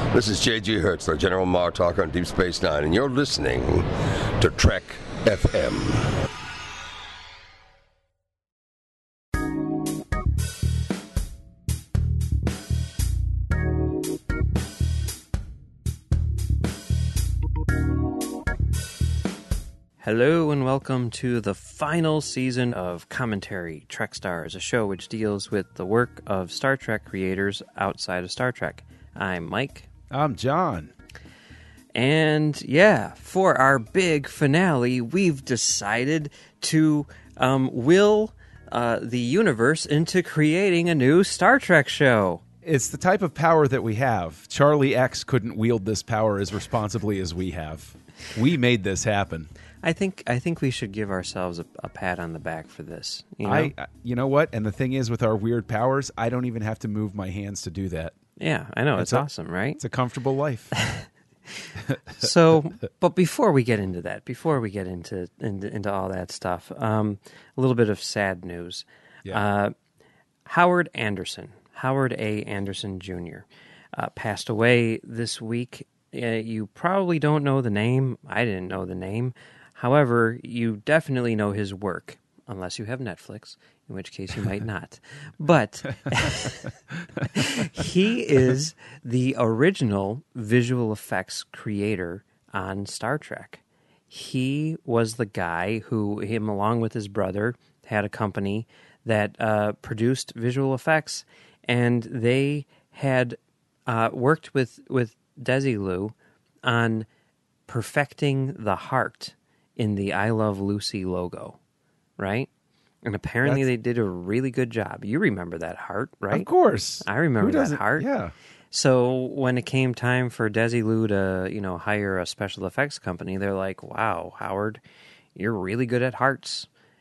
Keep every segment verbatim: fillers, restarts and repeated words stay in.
This is J G Hertzler, General Martok on Deep Space Nine, and you're listening to Trek F M. Hello and welcome to the final season of Commentary, Trek Stars, a show which deals with the work of Star Trek creators outside of Star Trek. I'm Mike. I'm John. And yeah, for our big finale, we've decided to um, will uh, the universe into creating a new Star Trek show. It's the type of power that we have. Charlie X couldn't wield this power as responsibly as we have. We made this happen. I think I think we should give ourselves a, a pat on the back for this. You know? I, you know what? And the thing is, with our weird powers, I don't even have to move my hands to do that. Yeah, I know. It's, it's a, awesome, right? It's a comfortable life. So, but before we get into that, before we get into into, into all that stuff, um, a little bit of sad news. Yeah. Uh, Howard Anderson, Howard A. Anderson Junior, uh, passed away this week. Uh, you probably don't know the name. I didn't know the name. However, you definitely know his work, unless you have Netflix, in which case you might not. But he is the original visual effects creator on Star Trek. He was the guy who, him along with his brother, had a company that uh, produced visual effects, and they had uh, worked with, with Desilu on perfecting the heart in the I Love Lucy logo, right? And apparently That's... they did a really good job. You remember that heart, right? Of course. I remember Who that doesn't? heart. Yeah. So when it came time for Desilu to, you know, hire a special effects company, they're like, wow, Howard, you're really good at hearts.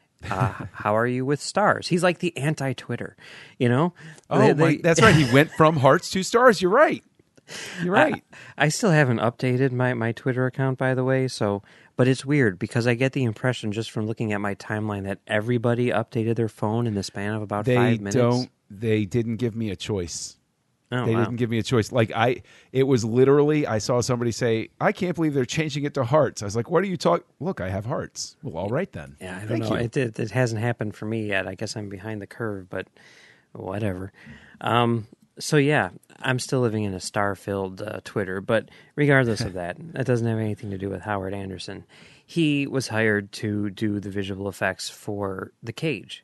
Uh, how are you with stars? He's like the anti-Twitter, you know? Oh, they, my, they... that's right. He went from hearts to stars. You're right. You're right. I, I still haven't updated my, my Twitter account, by the way, so... But it's weird because I get the impression just from looking at my timeline that everybody updated their phone in the span of about they five minutes. Don't, they didn't give me a choice. Oh, they wow. didn't give me a choice. Like I, it was literally, I saw somebody say, I can't believe they're changing it to hearts. I was like, what are you talking? Look, I have hearts. Well, all right then. Yeah, I don't Thank know. you. It, it, it hasn't happened for me yet. I guess I'm behind the curve, but whatever. Um, so yeah, I'm still living in a star-filled uh, Twitter, but regardless of that, that doesn't have anything to do with Howard Anderson. He was hired to do the visual effects for The Cage,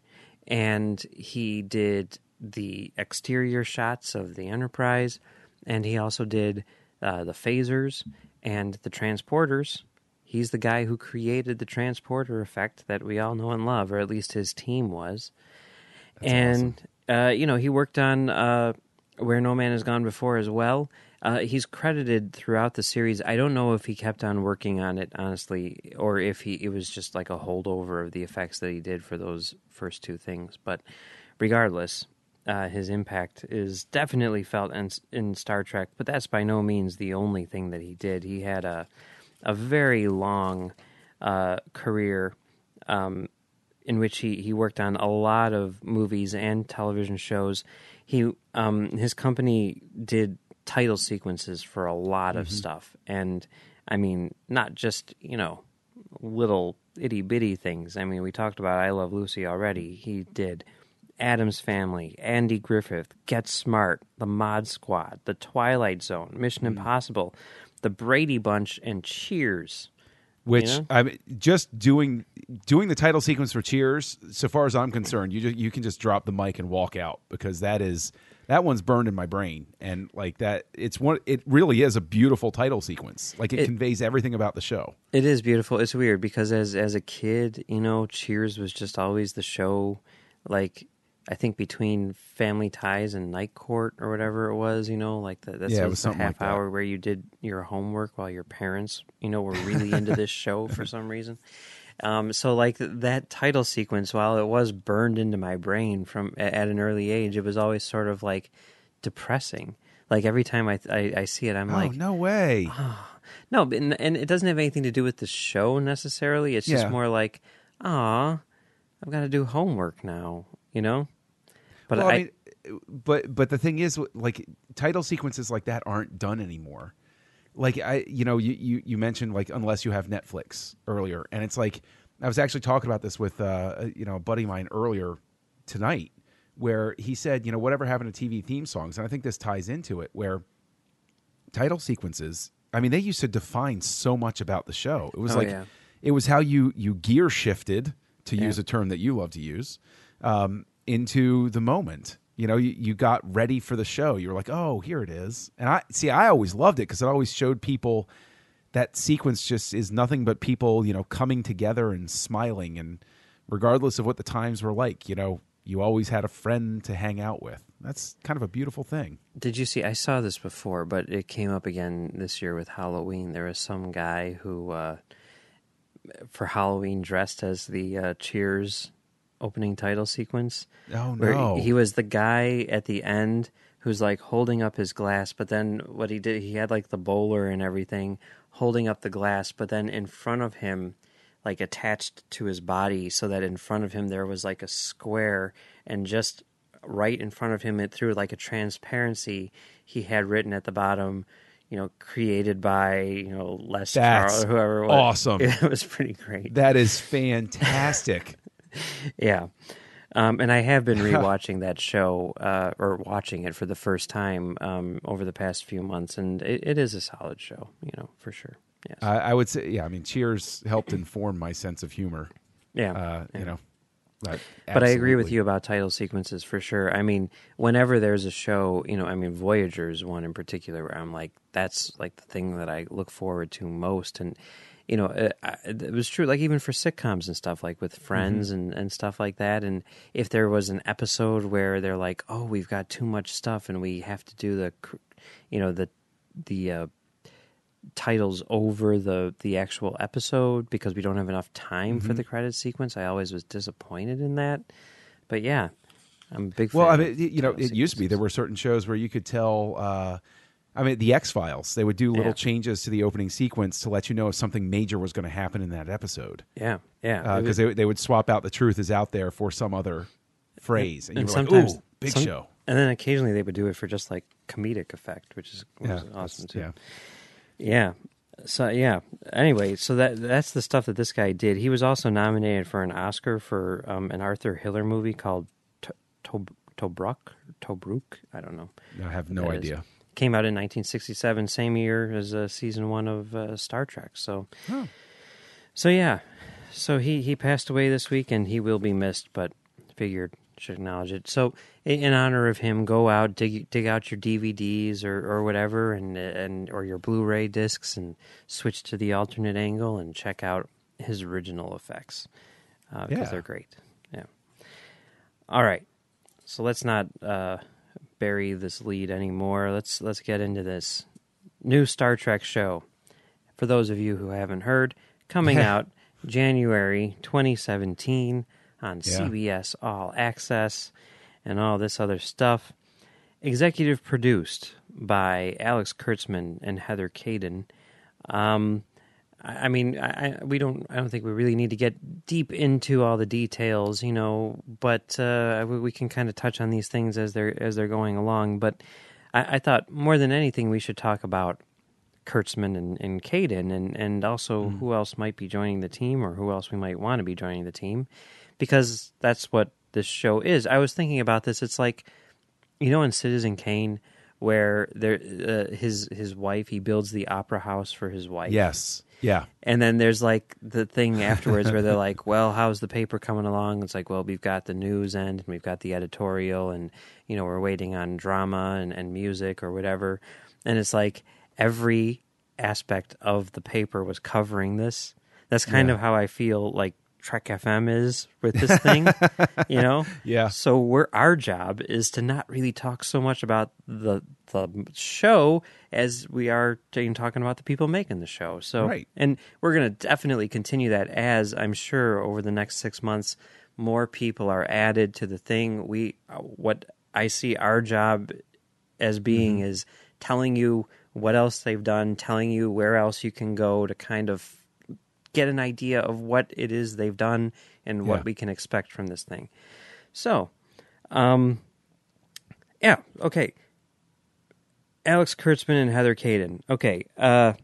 and he did the exterior shots of the Enterprise, and he also did uh, the phasers and the transporters. He's the guy who created the transporter effect that we all know and love, or at least his team was. That's and, awesome. uh, you know, he worked on uh, Where No Man Has Gone Before as well. Uh, he's credited throughout the series. I don't know if he kept on working on it, honestly, or if he it was just like a holdover of the effects that he did for those first two things. But regardless, uh, his impact is definitely felt in, in Star Trek, but that's by no means the only thing that he did. He had a, a very long uh, career um, in which he, he worked on a lot of movies and television shows. He um, his company did title sequences for a lot of mm-hmm. stuff, and I mean, not just, you know, little itty-bitty things. I mean, we talked about I Love Lucy already. He did Addams Family, Andy Griffith, Get Smart, The Mod Squad, The Twilight Zone, Mission mm-hmm. Impossible, The Brady Bunch, and Cheers. Which, you know? I mean, just doing doing the title sequence for Cheers, so far as I'm concerned, you just, you can just drop the mic and walk out, because that is that one's burned in my brain, and like that, it's one. It really is a beautiful title sequence. Like it, it conveys everything about the show. It is beautiful. It's weird because as as a kid, you know, Cheers was just always the show. Like I think between Family Ties and Night Court or whatever it was, you know, like the, that's yeah, the, it was the half like hour that. where you did your homework while your parents, you know, were really into this show for some reason. Um, so like that title sequence, while it was burned into my brain from at an early age, it was always sort of like depressing. Like every time I I, I see it, I'm oh, like, no way. Oh. No, but, and, and it doesn't have anything to do with the show necessarily. It's just Yeah. more like, ah, I've got to do homework now, you know? But well, I, I mean, but but the thing is, like, title sequences like that aren't done anymore. Like, I, you know, you, you, you mentioned, like, unless you have Netflix earlier. And it's like, I was actually talking about this with, uh, you know, a buddy of mine earlier tonight, where he said, you know, whatever happened to T V theme songs? And I think this ties into it, where title sequences, I mean, they used to define so much about the show. It was Oh, like, yeah. it was how you, you gear shifted, to Yeah. use a term that you love to use, um, into the moment. You know, you, you got ready for the show. You were like, oh, here it is. And I see, I always loved it because it always showed people that sequence just is nothing but people, you know, coming together and smiling. And regardless of what the times were like, you know, you always had a friend to hang out with. That's kind of a beautiful thing. Did you see? I saw this before, but it came up again this year with Halloween. There was some guy who, uh, for Halloween, dressed as the uh, Cheers opening title sequence. Oh, where no. he was the guy at the end who's like holding up his glass, but then what he did, he had like the bowler and everything holding up the glass, but then in front of him, like attached to his body, so that in front of him there was like a square, and just right in front of him, it through like a transparency, he had written at the bottom, you know, created by, you know, Les That's Charles, whoever it was. awesome. It was pretty great. That is fantastic. Yeah. Um, and I have been rewatching that show, uh, or watching it for the first time um, over the past few months, and it, it is a solid show, you know, for sure. Yes. I, I would say, yeah, I mean, Cheers helped inform my sense of humor. yeah. Uh, yeah. You know, but, But I agree with absolutely. you about title sequences for sure. I mean, whenever there's a show, you know, I mean, Voyager is one in particular where I'm like, that's like the thing that I look forward to most. And, you know, it, it was true, like even for sitcoms and stuff, like with Friends Mm-hmm. and, and stuff like that. And if there was an episode where they're like, oh, we've got too much stuff and we have to do the, cr- you know, the, the, uh, titles over the the actual episode because we don't have enough time Mm-hmm. for the credit sequence. I always was disappointed in that. But yeah, I'm a big fan. Well, I of mean, you know, title it used to be there sequences. were certain shows where you could tell. Uh, I mean, the X Files. They would do little Yeah. changes to the opening sequence to let you know if something major was going to happen in that episode. Yeah, yeah. It Because was- they they would swap out the truth is out there for some other phrase, and, and you were like, sometimes "Ooh, big some- show." And then occasionally they would do it for just like comedic effect, which is which Yeah, is that's- awesome too. yeah. Yeah. So yeah. Anyway, so that that's the stuff that this guy did. He was also nominated for an Oscar for um, an Arthur Hiller movie called To- To- Tobruk. Tobruk. I don't know. I have no that is. idea. Came out in nineteen sixty-seven, same year as uh, season one of uh, Star Trek. So, Oh. so yeah. So he he passed away this week, and he will be missed. But figured should acknowledge it. So in, in honor of him, go out, dig dig out your D V Ds or, or whatever, and and or your Blu-ray discs, and switch to the alternate angle and check out his original effects uh, because Yeah. they're great. Yeah. All right. So let's not uh, bury this lead anymore. Let's let's get into this new Star Trek show. For those of you who haven't heard, coming out January twenty seventeen on Yeah. C B S All Access and all this other stuff. Executive produced by Alex Kurtzman and Heather Caden. Um, I I mean, I, I, we don't. I don't think we really need to get deep into all the details, you know. But uh, we, we can kind of touch on these things as they're as they're going along. But I, I thought more than anything, we should talk about Kurtzman and, and Caden, and and also Mm. who else might be joining the team, or who else we might want to be joining the team, because that's what this show is. I was thinking about this. It's like, you know, in Citizen Kane, where there uh, his his wife, he builds the opera house for his wife. Yes. Yeah. And then there's like the thing afterwards where they're like, well, how's the paper coming along? It's like, well, we've got the news end and we've got the editorial, and, you know, we're waiting on drama and, and music or whatever. And it's like every aspect of the paper was covering this. That's kind Yeah. of how I feel like Trek F M is with this thing, you know? Yeah. So we're, our job is to not really talk so much about the the show as we are t- talking about the people making the show. So, Right. and we're going to definitely continue that as I'm sure over the next six months, more people are added to the thing. We, what I see our job as being Mm-hmm. is telling you what else they've done, telling you where else you can go to kind of get an idea of what it is they've done and what Yeah. we can expect from this thing. So, um, Yeah, okay. Alex Kurtzman and Heather Caden. Okay, uh,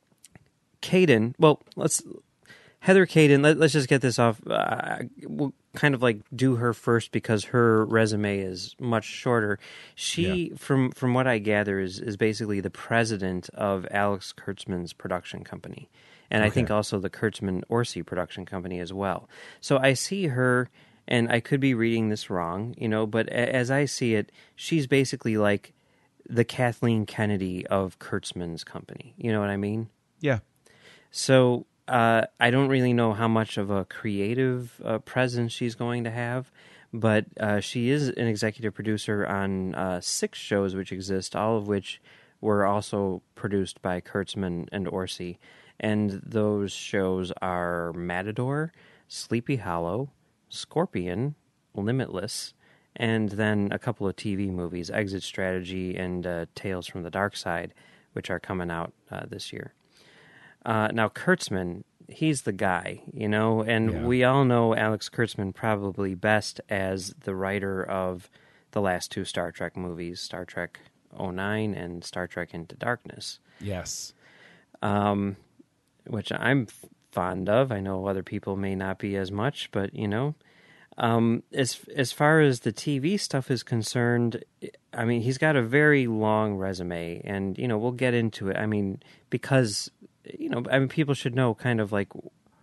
Caden, well, let's... Heather Caden, let, let's just get this off. Uh, we'll kind of like do her first because her resume is much shorter. She, Yeah. from from what I gather, is, is basically the president of Alex Kurtzman's production company. And I Okay. think also the Kurtzman Orsi production company as well. So I see her, and I could be reading this wrong, you know, but a- as I see it, she's basically like the Kathleen Kennedy of Kurtzman's company. You know what I mean? Yeah. So uh, I don't really know how much of a creative uh, presence she's going to have, but uh, she is an executive producer on uh, six shows which exist, all of which were also produced by Kurtzman and Orsi. And those shows are Matador, Sleepy Hollow, Scorpion, Limitless, and then a couple of T V movies, Exit Strategy and uh, Tales from the Dark Side, which are coming out uh, this year. Uh, now, Kurtzman, he's the guy, you know, and Yeah. we all know Alex Kurtzman probably best as the writer of the last two Star Trek movies, Star Trek oh nine and Star Trek Into Darkness, Yes. um, which I'm f- fond of. I know other people may not be as much, but, you know, um, as as far as the T V stuff is concerned, I mean, he's got a very long resume, and, you know, we'll get into it. I mean, because... You know, I mean, people should know kind of like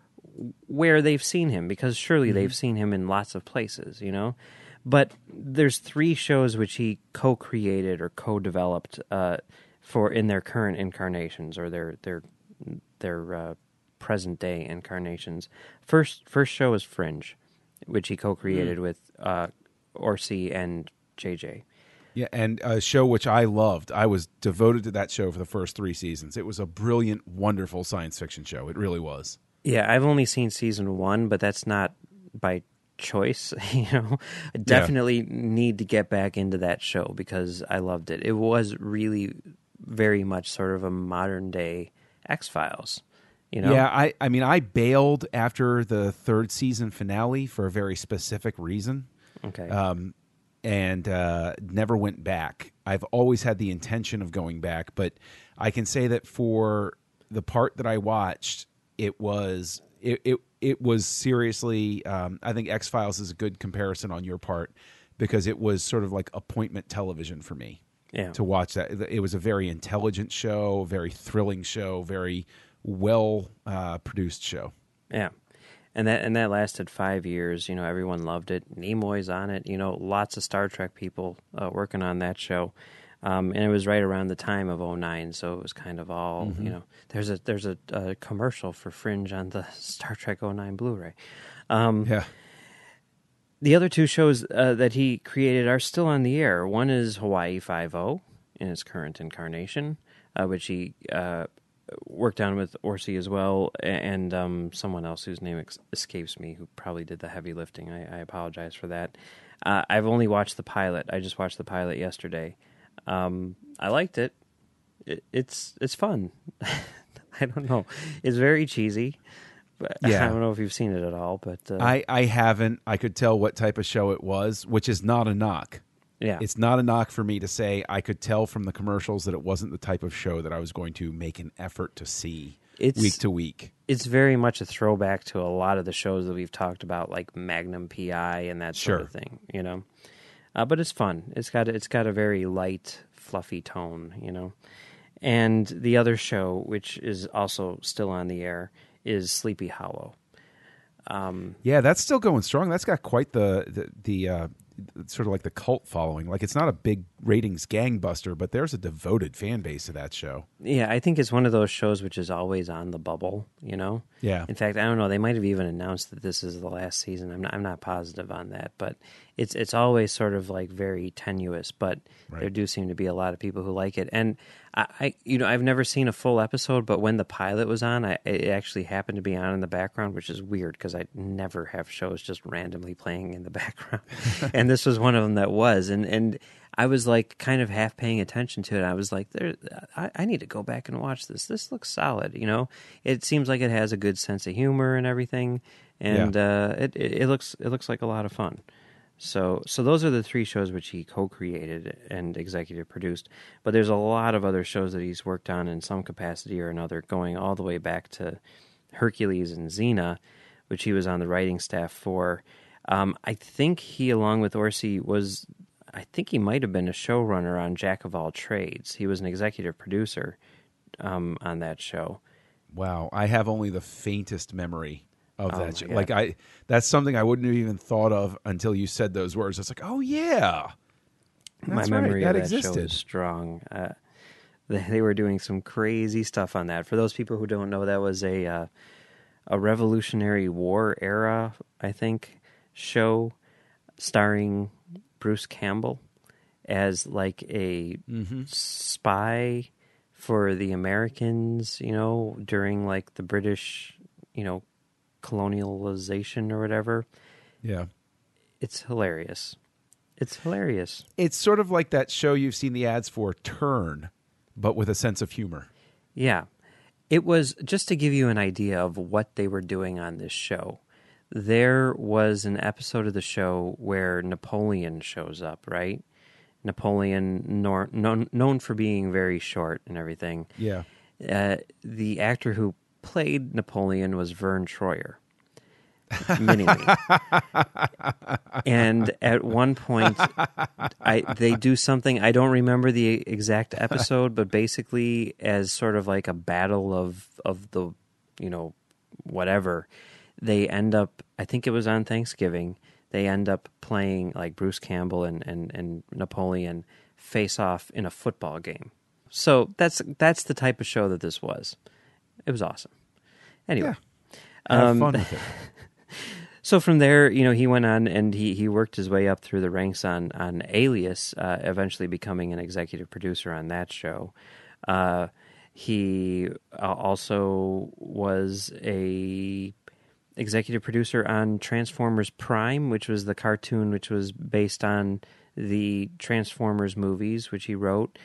where they've seen him, because surely Mm-hmm. they've seen him in lots of places, you know. But there's three shows which he co-created or co-developed uh, for in their current incarnations or their their their uh, present day incarnations. First first show is Fringe, which he co-created Mm. with uh, Orsi and J J. Yeah, and a show which I loved. I was devoted to that show for the first three seasons. It was a brilliant, wonderful science fiction show. It really was. Yeah, I've only seen season one, but that's not by choice. You know, I definitely need to get back into that show because I loved it. It was really very much sort of a modern day X-Files. You know? Yeah, I, I mean, I bailed after the third season finale for a very specific reason. Okay. Um, and uh, never went back. I've always had the intention of going back, but I can say that for the part that I watched, it was it it, it was seriously. Um, I think X-Files is a good comparison on your part because it was sort of like appointment television for me. Yeah. To watch that, it was a very intelligent show, very thrilling show, very well uh, produced show. Yeah. And that and that lasted five years. You know, everyone loved it. Nimoy's on it. You know, lots of Star Trek people uh, working on that show. Um, and it was right around the time of oh nine, so it was kind of all, Mm-hmm. you know, there's a there's a, a commercial for Fringe on the Star Trek oh nine Blu-ray. Um, Yeah. The other two shows uh, that he created are still on the air. One is Hawaii Five-O in its current incarnation, uh, which he uh, worked on with Orsi as well, and um, someone else whose name ex- escapes me, who probably did the heavy lifting. I, I apologize for that. Uh, I've only watched the pilot. I just watched the pilot yesterday. Um, I liked it. it it's it's fun. I don't know. It's very cheesy. But Yeah. I don't know if you've seen it at all, but uh, I, I haven't. I could tell what type of show it was, which is not a knock. yeah, It's not a knock for me to say I could tell from the commercials that it wasn't the type of show that I was going to make an effort to see It's- week to week. it's very much a throwback to a lot of the shows that we've talked about, like Magnum P I and that sort Sure. of thing. You know, uh, but it's fun. It's got it's got a very light, fluffy tone. You know, and the other show, which is also still on the air, is Sleepy Hollow. Yeah, that's still going strong. That's got quite the the, the uh, sort of like the cult following. Like it's not a big ratings gangbuster, but there's a devoted fan base to that show. Yeah, I think it's one of those shows which is always on the bubble, you know? Yeah. In fact, I don't know, they might have even announced that this is the last season. I'm not, I'm not positive on that, but it's it's always sort of like very tenuous, but Right. there do seem to be a lot of people who like it. And I, I you know, I've never seen a full episode, but when the pilot was on, I, it actually happened to be on in the background, which is weird because I never have shows just randomly playing in the background. And this was one of them that was, and and I was like kind of half paying attention to it. I was like, there, I, I need to go back and watch this. This looks solid, you know. It seems like it has a good sense of humor and everything, and uh, it, it it looks it looks like a lot of fun. So, so those are the three shows which he co-created and executive produced. But there's a lot of other shows that he's worked on in some capacity or another, going all the way back to Hercules and Xena, which he was on the writing staff for. Um, I think he, along with Orci, was, I think he might have been a showrunner on Jack of All Trades. He was an executive producer um, on that show. Wow, I have only the faintest memory of Oh that my show. God. Like I, that's something I wouldn't have even thought of until you said those words. It's like, oh yeah, that's My right, memory that of that show existed. is strong. Uh, they, they were doing some crazy stuff on that. For those people who don't know, that was a uh, a Revolutionary War era, I think, show starring Bruce Campbell as like a Mm-hmm. spy for the Americans, you know, during like the British, you know, colonialization or whatever. Yeah, It's hilarious. It's hilarious. it's sort of like that show you've seen the ads for, Turn, but with a sense of humor. Yeah. It was, just to give you an idea of what they were doing on this show, there was an episode of the show where Napoleon shows up, right? Napoleon, nor, known, known for being very short and everything. Yeah. Uh, the actor who played Napoleon was Vern Troyer. Mini-me. And at one point, I they do something, I don't remember the exact episode, but basically as sort of like a battle of, of the, you know, whatever, they end up, I think it was on Thanksgiving, they end up playing like Bruce Campbell and, and, and Napoleon face off in a football game. So that's that's the type of show that this was. It was awesome. Anyway. Yeah. Have Um, fun with it. So from there, you know, he went on and he, he worked his way up through the ranks on, on Alias, uh, eventually becoming an executive producer on that show. Uh, he uh, also was a executive producer on Transformers Prime, which was the cartoon which was based on the Transformers movies, which he wrote.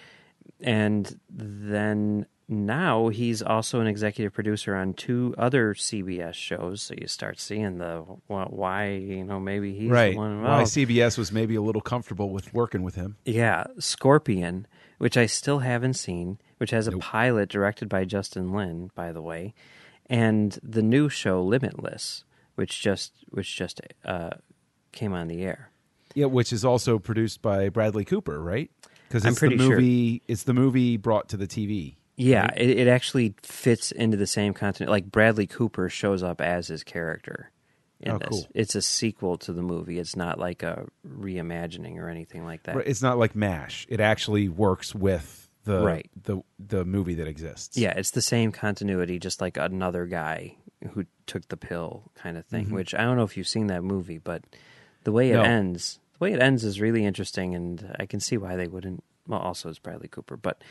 And then now he's also an executive producer on two other C B S shows. So you start seeing the well, why, you know, maybe he's Right. the one. Why Well, C B S was maybe a little comfortable with working with him. yeah, Scorpion, which I still haven't seen, which has a Nope. pilot directed by Justin Lin, by the way, and the new show Limitless, which just which just uh, came on the air. Yeah, which is also produced by Bradley Cooper, right? Because I'm it's the pretty sure. movie. It's the movie brought to the T V. Yeah, it, it actually fits into the same content. Like Bradley Cooper shows up as his character in Oh, this. cool. It's a sequel to the movie. It's not like a reimagining or anything like that. Right, it's not like MASH. It actually works with the Right. the the movie that exists. Yeah, it's the same continuity, just like another guy who took the pill kind of thing, which I don't know if you've seen that movie, but the way it No. ends, the way it ends is really interesting, and I can see why they wouldn't. Well, also it's Bradley Cooper, but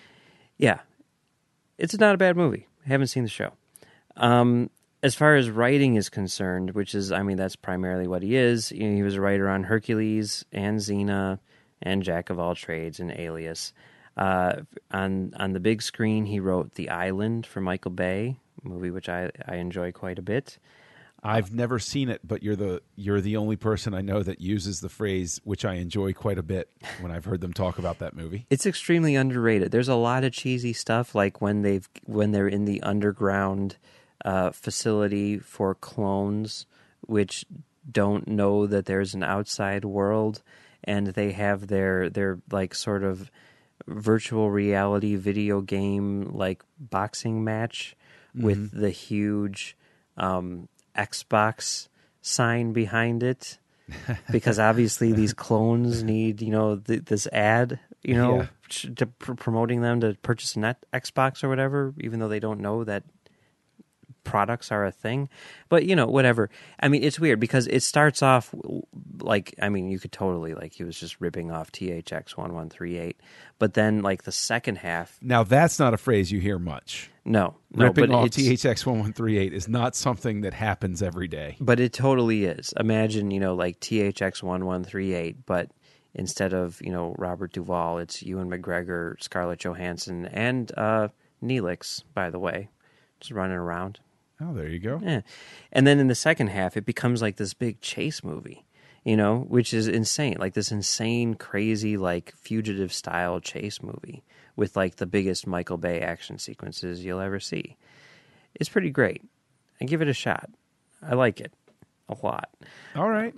yeah, it's not a bad movie. I haven't seen the show. Um, as far as writing is concerned, which is, I mean, that's primarily what he is. You know, he was a writer on Hercules and Xena and Jack of All Trades and Alias. Uh, on on the big screen, he wrote The Island for Michael Bay, a movie which I, I enjoy quite a bit. I've never seen it, but you're the you're the only person I know that uses the phrase, which I enjoy quite a bit when I've heard them talk about that movie. It's extremely underrated. There's a lot of cheesy stuff, like when they've when they're in the underground uh, facility for clones, which don't know that there's an outside world, and they have their their like sort of virtual reality video game like boxing match with the huge um, Xbox sign behind it. Because obviously these clones need, you know, th- this ad, you know, Yeah. sh- to pr- promoting them to purchase an net- Xbox or whatever, even though they don't know that products are a thing. But, you know, whatever. I mean, it's weird because it starts off like, I mean, you could totally, like, he was just ripping off T H X eleven thirty-eight. But then, like, the second half, Now that's not a phrase you hear much. no. no Ripping but off it's- T H X eleven thirty-eight is not something that happens every day. But it totally is. Imagine, you know, like T H X eleven thirty-eight, but instead of, you know, Robert Duvall, it's Ewan McGregor, Scarlett Johansson, and uh, Neelix, by the way, just running around. Oh, there you go. Yeah. And then in the second half, it becomes like this big chase movie. you know, which is insane. Like this insane, crazy, like fugitive style chase movie with like the biggest Michael Bay action sequences you'll ever see. It's pretty great. I give it a shot. I like it a lot. All right.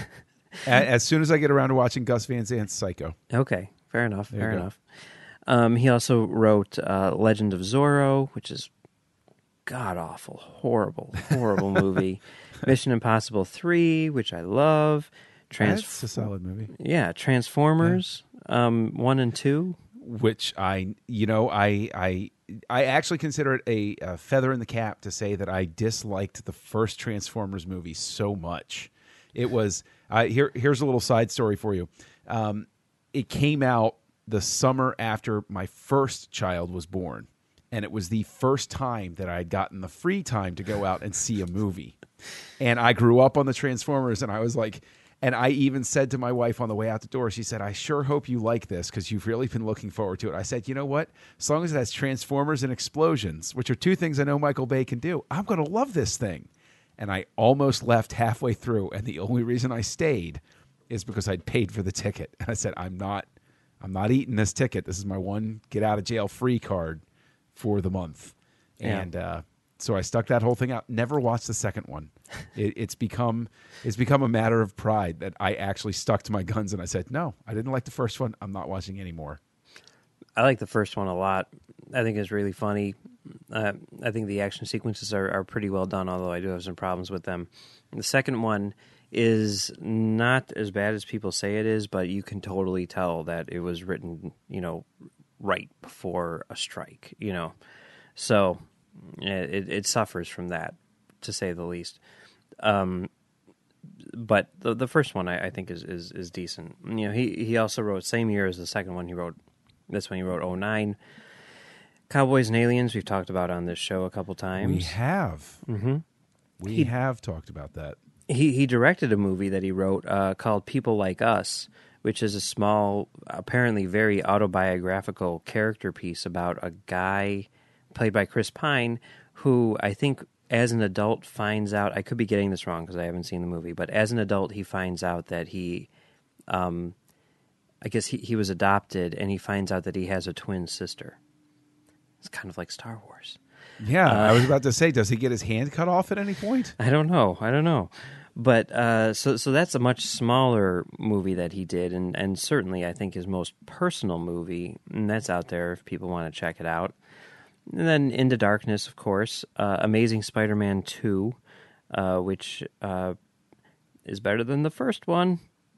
As soon as I get around to watching Gus Van Sant's Psycho. Okay, fair enough. There Fair you go. enough. Um, he also wrote uh, Legend of Zorro, which is god awful, horrible, horrible movie. Mission Impossible three, which I love. Trans- That's a solid movie. Yeah, Transformers um, one and two. Which I, you know, I, I, I actually consider it a, a feather in the cap to say that I disliked the first Transformers movie so much. It was uh, here. Here's a little side story for you. Um, it came out the summer after my first child was born, and it was the first time that I had gotten the free time to go out and see a movie. And I grew up on the Transformers, and I was like, and I even said to my wife on the way out the door, she said, I sure hope you like this because you've really been looking forward to it. I said, you know what? As long as it has Transformers and explosions, which are two things I know Michael Bay can do, I'm going to love this thing. And I almost left halfway through, and the only reason I stayed is because I'd paid for the ticket. And I said, I'm not, I'm not eating this ticket. This is my one get out of jail free card for the month. Yeah. And uh, so I stuck that whole thing out. Never watched the second one. It, it's become it's become a matter of pride that I actually stuck to my guns and I said, no, I didn't like the first one. I'm not watching anymore. I like the first one a lot. I think it's really funny. Uh, I think the action sequences are, are pretty well done, although I do have some problems with them. The second one is not as bad as people say it is, but you can totally tell that it was written, you know, right before a strike, you know. So it, it suffers from that, to say the least. Um, but the the first one I, I think is, is is decent. You know, he he also wrote same year as the second one. He wrote this one. He wrote oh nine. Cowboys and Aliens. We've talked about on this show a couple times. We have. Mm-hmm. We He- have talked about that. He he directed a movie that he wrote uh, called People Like Us, which is a small, apparently very autobiographical character piece about a guy played by Chris Pine who I think as an adult finds out, I could be getting this wrong because I haven't seen the movie, but as an adult he finds out that he, um, I guess he, he was adopted and he finds out that he has a twin sister. It's kind of like Star Wars. Yeah, Uh, I was about to say, does he get his hand cut off at any point? I don't know. I don't know. But uh, so so that's a much smaller movie that he did, and, and certainly I think his most personal movie, and that's out there if people want to check it out. And then Into Darkness, of course, uh, Amazing Spider-Man two, uh, which uh, is better than the first one.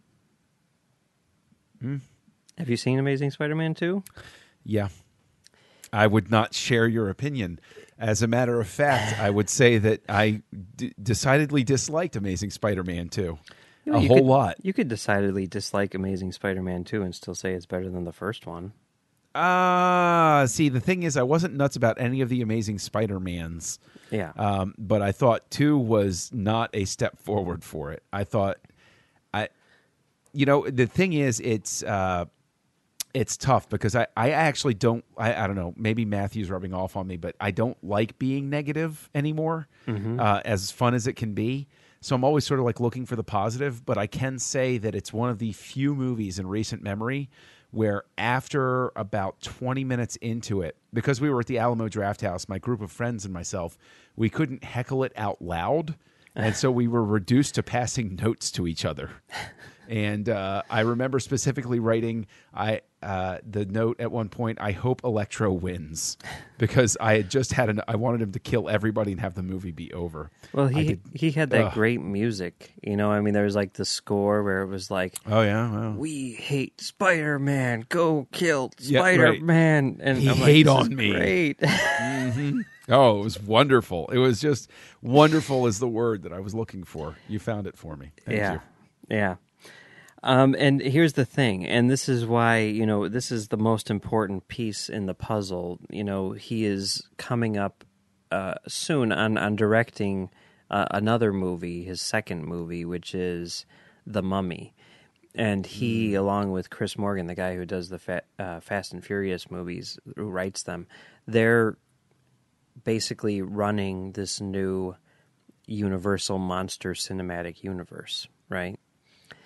Hmm. Have you seen Amazing Spider-Man two? Yeah. I would not share your opinion. As a matter of fact, I would say that I d- decidedly disliked Amazing Spider-Man two. You know, a you whole could- lot. You could decidedly dislike Amazing Spider-Man two and still say it's better than the first one. Ah, see, the thing is, I wasn't nuts about any of the Amazing Spider-Mans, Yeah. um, but I thought two was not a step forward for it. I thought, I, you know, the thing is, it's uh, it's tough because I, I actually don't, I, I don't know, maybe Matthew's rubbing off on me, but I don't like being negative anymore, Mhm. uh, as fun as it can be. So I'm always sort of like looking for the positive, but I can say that it's one of the few movies in recent memory where after about twenty minutes into it, because we were at the Alamo Drafthouse, my group of friends and myself, we couldn't heckle it out loud. And so we were reduced to passing notes to each other. And uh, I remember specifically writing I uh, the note at one point, I hope Electro wins, because I had just had an, I wanted him to kill everybody and have the movie be over. Well, I he did- he had that Ugh. great music, you know. I mean, there was like the score where it was like, Oh, yeah? Well, "We hate Spider-Man, go kill Yeah, right. Spider-Man," and He I'm like, hate "This on is me." Great. oh, it was wonderful. It was just wonderful is the word that I was looking for. You found it for me. Thank yeah, you. yeah. Um, and here's the thing, and this is why, you know, this is the most important piece in the puzzle. You know, he is coming up uh, soon on, on directing uh, another movie, his second movie, which is The Mummy. And he, along with Chris Morgan, the guy who does the fa- uh, Fast and Furious movies, who writes them, they're basically running this new Universal Monster Cinematic Universe, right?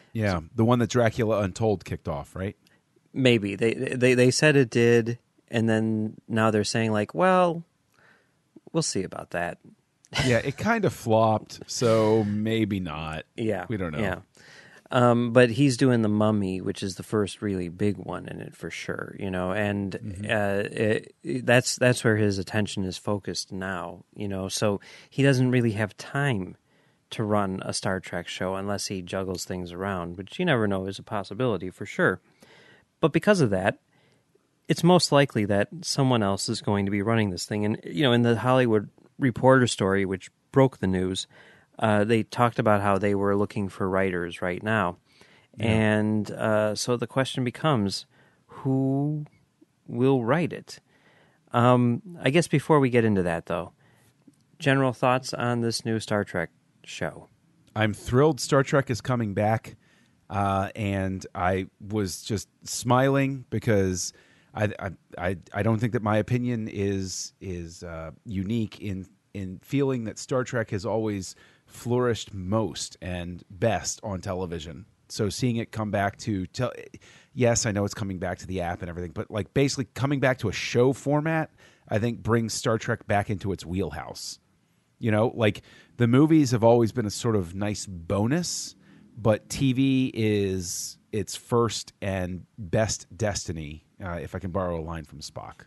Yeah, the one that Dracula Untold kicked off, right? Maybe they they they said it did, and then now they're saying like, well, we'll see about that. Yeah, it kind of flopped, so maybe not. Yeah, we don't know. Yeah, um, but he's doing The Mummy, which is the first really big one in it for sure. You know, and mm-hmm. uh, it, it, that's that's where his attention is focused now. You know, so he doesn't really have time to run a Star Trek show unless he juggles things around, which you never know is a possibility for sure. But because of that, it's most likely that someone else is going to be running this thing. And you know, in the Hollywood Reporter story, which broke the news, uh, they talked about how they were looking for writers right now. Yeah. And uh, so the question becomes, who will write it? Um, I guess before we get into that, though, general thoughts on this new Star Trek show? I'm thrilled Star Trek is coming back, uh, and I was just smiling because I, I I I don't think that my opinion is is uh, unique in in feeling that Star Trek has always flourished most and best on television. So seeing it come back to, te- yes, I know it's coming back to the app and everything, but like basically coming back to a show format, I think brings Star Trek back into its wheelhouse. You know, like the movies have always been a sort of nice bonus, but T V is its first and best destiny. Uh, if I can borrow a line from Spock.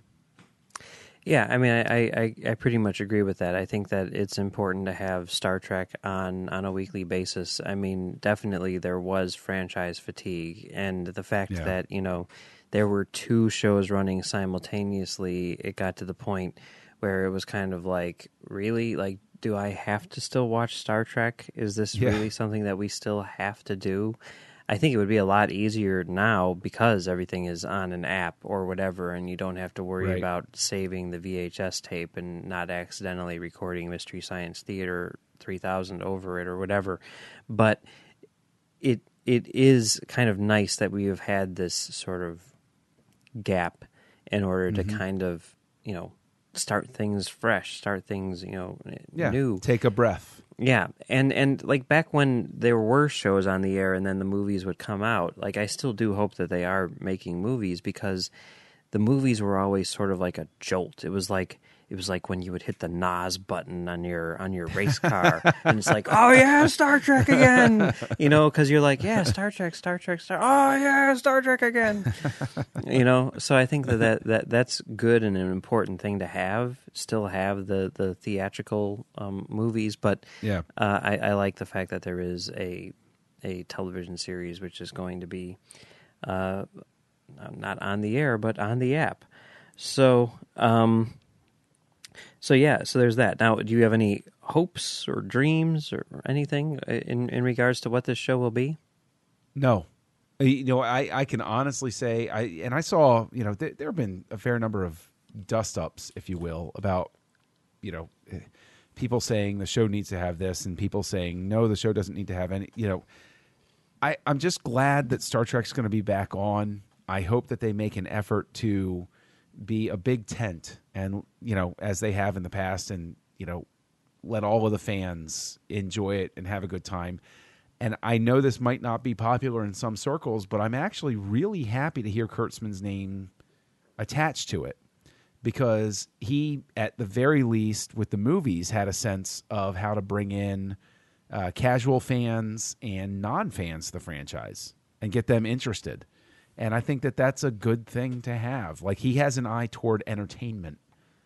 Yeah, I mean, I, I, I pretty much agree with that. I think that it's important to have Star Trek on, on a weekly basis. I mean, definitely there was franchise fatigue, and the fact yeah. that, you know, there were two shows running simultaneously, it got to the point where it was kind of like, really? Like, do I have to still watch Star Trek? Is this yeah. really something that we still have to do? I think it would be a lot easier now because everything is on an app or whatever, and you don't have to worry right. about saving the V H S tape and not accidentally recording Mystery Science Theater three thousand over it or whatever. But it it is kind of nice that we have had this sort of gap in order mm-hmm. to kind of, you know, start things fresh, start things, you know, yeah, new. Take a breath. Yeah, and and like back when there were shows on the air and then the movies would come out, like I still do hope that they are making movies because the movies were always sort of like a jolt. It was like it was like when you would hit the N O S button on your on your race car, and it's like, oh yeah, Star Trek again, you know, because you're like, yeah, Star Trek, Star Trek, Star, oh yeah, Star Trek again, you know. So I think that, that, that that's good and an important thing to have. Still have the the theatrical um, movies, but yeah, uh, I, I like the fact that there is a a television series which is going to be uh, not on the air but on the app. So. Um, So yeah, so there's that. Now, do you have any hopes or dreams or anything in in regards to what this show will be? No, you know, I, I can honestly say I and I saw, you know, th- there have been a fair number of dust ups, if you will, about, you know, people saying the show needs to have this and people saying no, the show doesn't need to have any. You know, I I'm just glad that Star Trek's going to be back on. I hope that they make an effort to be a big tent and, you know, as they have in the past, and, you know, let all of the fans enjoy it and have a good time. And I know this might not be popular in some circles, but I'm actually really happy to hear Kurtzman's name attached to it, because he, at the very least, with the movies, had a sense of how to bring in uh, casual fans and non-fans to the franchise and get them interested. And I think that that's a good thing to have. Like, he has an eye toward entertainment,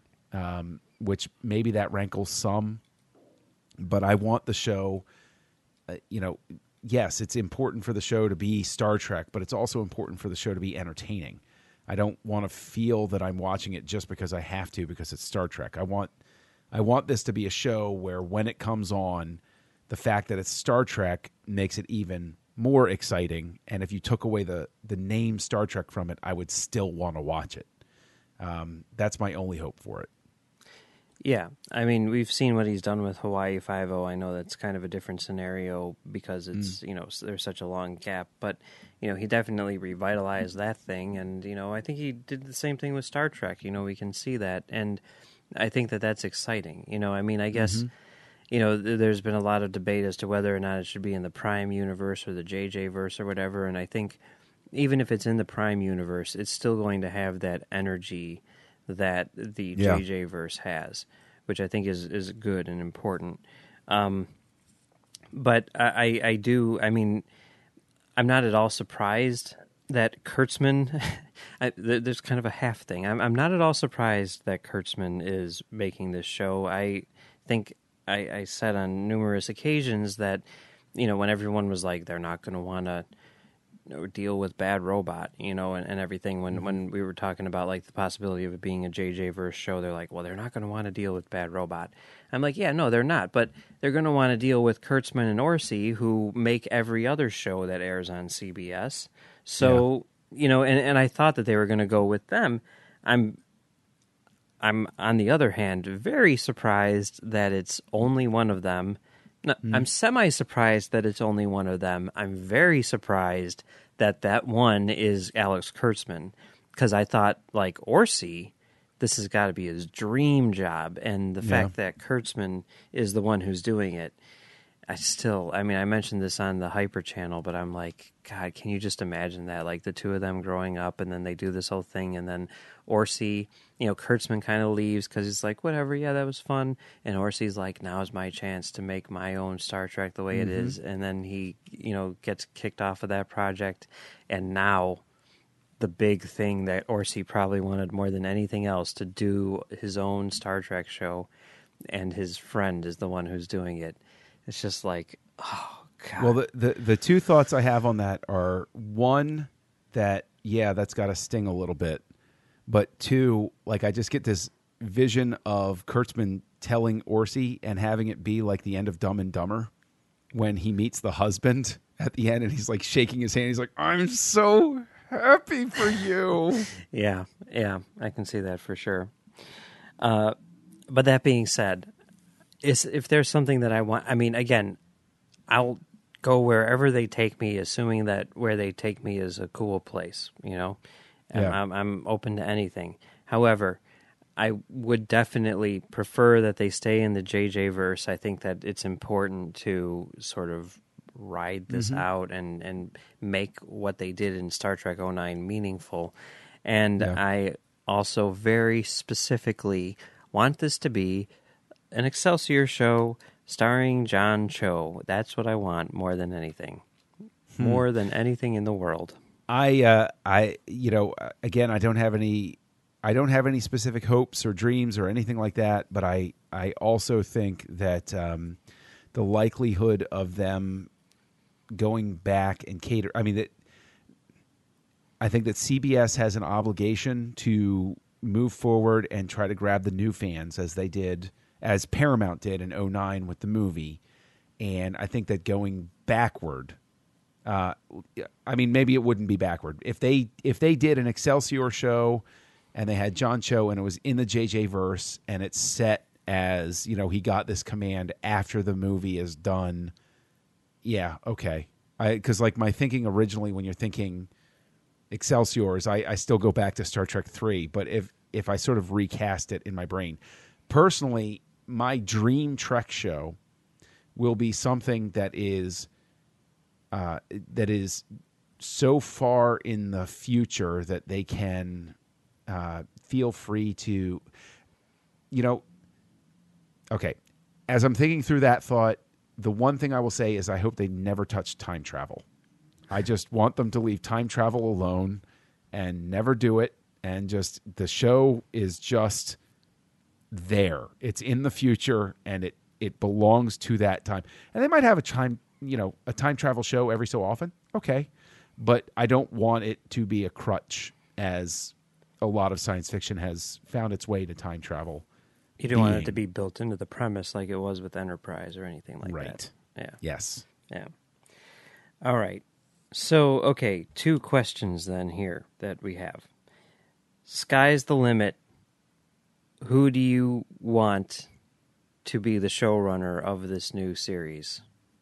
um, which maybe that rankles some. But I want the show, uh, you know, yes, it's important for the show to be Star Trek, but it's also important for the show to be entertaining. I don't want to feel that I'm watching it just because I have to, because it's Star Trek. I want, I want this to be a show where when it comes on, the fact that it's Star Trek makes it even more exciting, and if you took away the the name Star Trek from it, I would still want to watch it. Um, that's my only hope for it. Yeah, I mean, we've seen what he's done with Hawaii Five-O. I know that's kind of a different scenario because it's mm. you know, there's such a long gap, but you know, he definitely revitalized that thing, and you know, I think he did the same thing with Star Trek. You know, we can see that, and I think that that's exciting. You know, I mean, I guess. Mm-hmm. you know, th- there's been a lot of debate as to whether or not it should be in the Prime universe or the J J verse or whatever. And I think even if it's in the Prime universe, it's still going to have that energy that the Yeah. J J verse has, which I think is, is good and important. Um, but I, I, I do, I mean, I'm not at all surprised that Kurtzman, I, th- there's kind of a half thing. I'm, I'm not at all surprised that Kurtzman is making this show. I think I, I said on numerous occasions that, you know, when everyone was like, they're not going to want to you know, deal with Bad Robot, you know, and, and everything. When, when we were talking about like the possibility of it being a J J verse show, they're like, well, they're not going to want to deal with Bad Robot. I'm like, yeah, no, they're not. But they're going to want to deal with Kurtzman and Orci, who make every other show that airs on C B S. So, yeah. you know, and, and I thought that they were going to go with them. I'm, I'm on the other hand, very surprised that it's only one of them. No, mm. I'm semi-surprised that it's only one of them. I'm very surprised that that one is Alex Kurtzman, because I thought, like, Orci, this has got to be his dream job, and the yeah. fact that Kurtzman is the one who's doing it, I still, I mean, I mentioned this on the Hyper channel, but I'm like, God, can you just imagine that? Like, the two of them growing up, and then they do this whole thing, and then Orci, you know, Kurtzman kind of leaves because he's like, whatever, yeah, that was fun. And Orci's like, now's my chance to make my own Star Trek the way mm-hmm. it is. And then he, you know, gets kicked off of that project. And now the big thing that Orci probably wanted more than anything else to do his own Star Trek show, and his friend is the one who's doing it. It's just like, oh, God. Well, the, the, the two thoughts I have on that are, one, that, yeah, that's got to sting a little bit. But two, like I just get this vision of Kurtzman telling Orci and having it be like the end of Dumb and Dumber when he meets the husband at the end and he's like shaking his hand. He's like, I'm so happy for you. yeah, yeah, I can see that for sure. Uh, but that being said, is if there's something that I want, I mean, again, I'll go wherever they take me, assuming that where they take me is a cool place, you know? Yeah. I'm, I'm open to anything. However, I would definitely prefer that they stay in the J J verse. I think that it's important to sort of ride this mm-hmm. out and, and make what they did in Star Trek oh nine meaningful. And yeah. I also very specifically want this to be an Excelsior show starring John Cho. That's what I want more than anything. Hmm. More than anything in the world. I, uh, I, you know, again, I don't have any, I don't have any specific hopes or dreams or anything like that. But I, I also think that um, the likelihood of them going back and cater, I mean, that I think that C B S has an obligation to move forward and try to grab the new fans as they did, as Paramount did in oh nine with the movie. And I think that going backward, Uh, I mean, maybe it wouldn't be backward. If they if they did an Excelsior show and they had John Cho and it was in the J J verse and it's set as, you know, he got this command after the movie is done, yeah, okay. Because, like, my thinking originally when you're thinking Excelsiors, I, I still go back to Star Trek three. But if, if I sort of recast it in my brain, personally, my dream Trek show will be something that is... Uh, that is so far in the future that they can uh, feel free to, you know, okay. As I'm thinking through that thought, the one thing I will say is I hope they never touch time travel. I just want them to leave time travel alone and never do it. And just the show is just there. It's in the future and it, it belongs to that time. And they might have a time you know, a time travel show every so often. Okay. But I don't want it to be a crutch as a lot of science fiction has found its way to time travel. You don't being. want it to be built into the premise like it was with Enterprise or anything like right. that. Yeah. Yes. Yeah. All right. So, okay, two questions then here that we have. Sky's the limit. Who do you want to be the showrunner of this new series?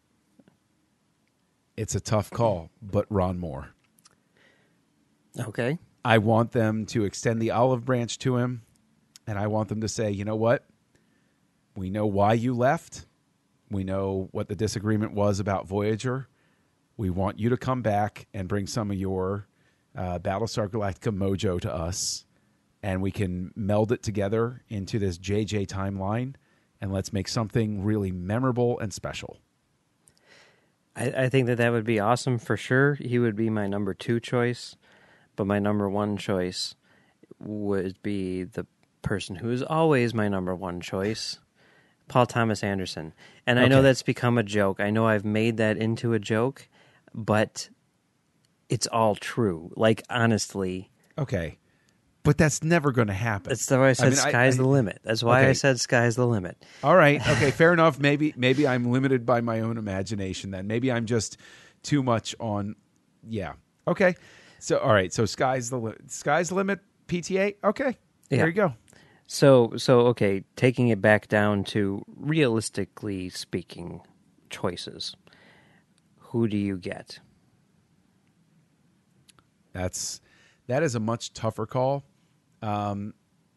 It's a tough call, but Ron Moore. Okay. I want them to extend the olive branch to him, and I want them to say, you know what? We know why you left, We know what the disagreement was about Voyager. We want you to come back and bring some of your uh, Battlestar Galactica mojo to us, and we can meld it together into this J J timeline, and let's make something really memorable and special. I, I think that that would be awesome for sure. He would be my number two choice, but my number one choice would be the person who is always my number one choice, Paul Thomas Anderson. And I Okay. know that's become a joke. I know I've made that into a joke, but it's all true. Like, honestly, Okay. But that's never going to happen. that's why I said mean, I- sky's I- the limit. That's why Okay. I said sky's the limit. All right. Okay. Fair enough. Maybe maybe I'm limited by my own imagination then. Maybe I'm just too much on. Yeah. Okay. So all right. So sky's the li- sky's the limit. P T A. Okay. Yeah. There you go. So, so okay, taking it back down to realistically speaking choices, who do you get? That's that is a much tougher call. Um,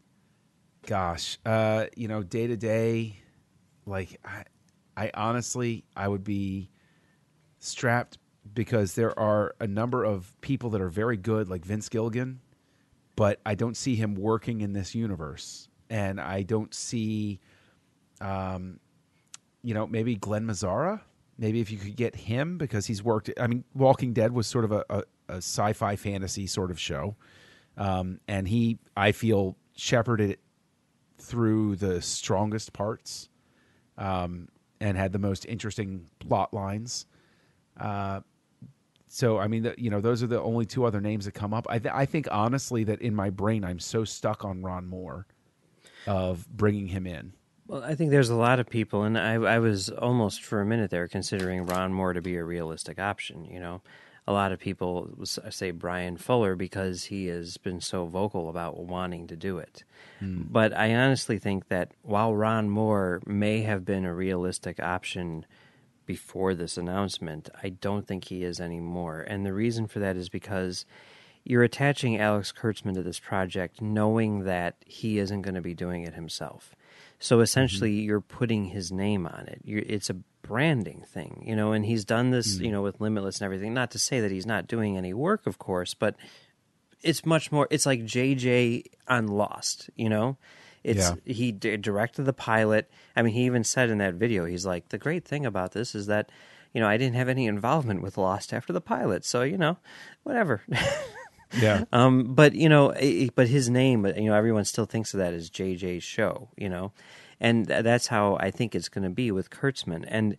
gosh, uh, you know, day to day, like I, I honestly, I would be strapped because there are a number of people that are very good, like Vince Gilligan, but I don't see him working in this universe, and I don't see, um, you know, maybe Glenn Mazzara. Maybe if you could get him because he's worked. I mean, Walking Dead was sort of a, a, a sci-fi fantasy sort of show, um, and he, I feel, shepherded it through the strongest parts, um, and had the most interesting plot lines. Uh, so, I mean, the, you know, those are the only two other names that come up. I, th- I think honestly that in my brain I'm so stuck on Ron Moore of bringing him in. Well, I think there's a lot of people, and I, I was almost for a minute there considering Ron Moore to be a realistic option. You know, a lot of people say Brian Fuller because he has been so vocal about wanting to do it. Hmm. But I honestly think that while Ron Moore may have been a realistic option before this announcement, I don't think he is anymore. And the reason for that is because you're attaching Alex Kurtzman to this project knowing that he isn't going to be doing it himself. So essentially, mm-hmm. you're putting his name on it. You're, it's a branding thing, you know, and he's done this, mm-hmm. you know, with Limitless and everything. Not to say that he's not doing any work, of course, but it's much more, it's like J J on Lost, you know? It's yeah. He d- directed the pilot. I mean, he even said in that video, he's like, the great thing about this is that, you know, I didn't have any involvement with Lost after the pilot. So, you know, whatever. Yeah. Um, but, you know, but his name, you know, everyone still thinks of that as J J's show, you know, and that's how I think it's going to be with Kurtzman. And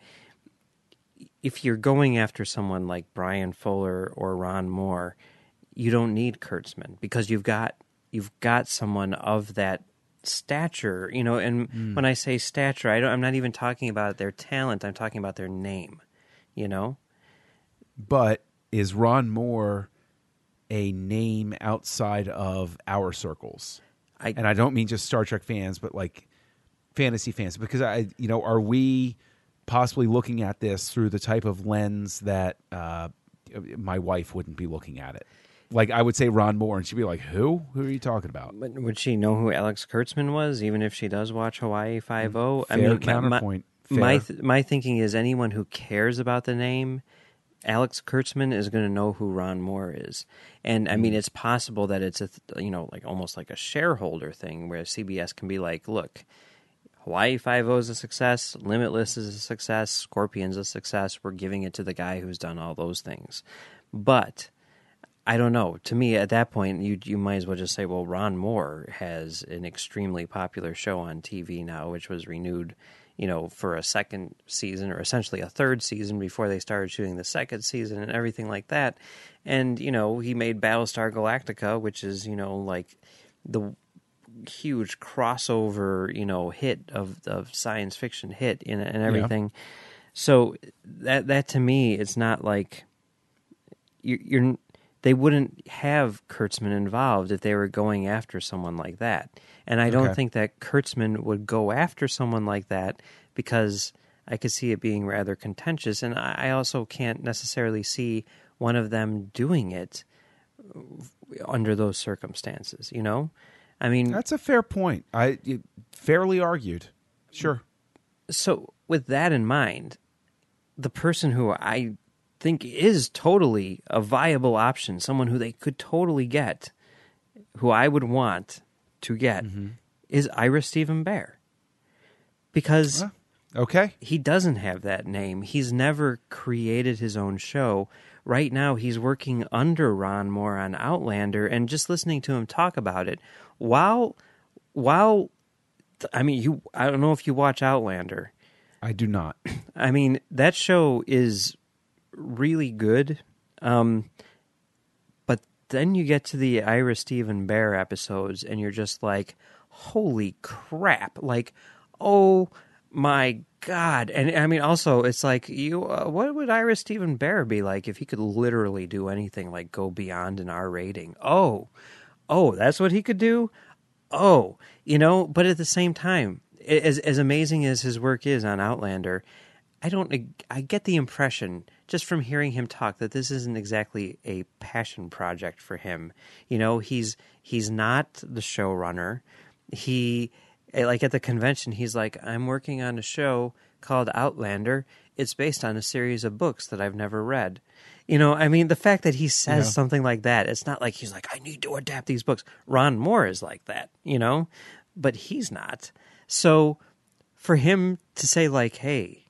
if you're going after someone like Brian Fuller or Ron Moore, you don't need Kurtzman because you've got, you've got someone of that stature, you know, and mm. when I say stature, I don't, I'm not even talking about their talent. I'm talking about their name, you know. But is Ron Moore a name outside of our circles? I, and I don't mean just Star Trek fans, but like fantasy fans, because I, you know, are we possibly looking at this through the type of lens that uh, my wife wouldn't be looking at it? Like I would say Ron Moore, and she'd be like, "Who? Who are you talking about?" But would she know who Alex Kurtzman was, even if she does watch Hawaii Five-O? Fair I mean, counterpoint. My Fair. my, th- my thinking is anyone who cares about the name Alex Kurtzman is going to know who Ron Moore is. And I mean, it's possible that it's a, you know, like almost like a shareholder thing where C B S can be like, look, Hawaii Five-O is a success, Limitless is a success, Scorpion's a success. We're giving it to the guy who's done all those things. But I don't know. To me, at that point, you you might as well just say, well, Ron Moore has an extremely popular show on T V now, which was renewed, you know, for a second season or essentially a third season before they started shooting the second season and everything like that. And, you know, he made Battlestar Galactica, which is, you know, like the huge crossover, you know, hit of, of science fiction hit and, and everything. Yeah. So that, that to me, it's not like you, you're, they wouldn't have Kurtzman involved if they were going after someone like that. And I don't okay. think that Kurtzman would go after someone like that because I could see it being rather contentious. And I also can't necessarily see one of them doing it under those circumstances, you know? I mean... That's a fair point. I fairly argued. Sure. So with that in mind, the person who I think is totally a viable option, someone who they could totally get, who I would want to get, mm-hmm. is Ira Steven Behr. Because uh, okay. he doesn't have that name. He's never created his own show. Right now, he's working under Ron Moore on Outlander, and just listening to him talk about it, while, while, I mean, you, I don't know if you watch Outlander. I do not. I mean, that show is really good, um, but then you get to the Ira Steven Behr episodes, and you're just like, holy crap! Like, oh my god! And I mean, also, it's like, you, uh, what would Ira Steven Behr be like if he could literally do anything, like go beyond an R rating? Oh, oh, that's what he could do. Oh, you know. But at the same time, as as amazing as his work is on Outlander, I don't. I get the impression, just from hearing him talk, that this isn't exactly a passion project for him. You know, he's he's not the showrunner. He, like at the convention, he's like, I'm working on a show called Outlander. It's based on a series of books that I've never read. You know, I mean, the fact that he says yeah. something like that, it's not like he's like, I need to adapt these books. Ron Moore is like that, you know, but he's not. So for him to say like, hey,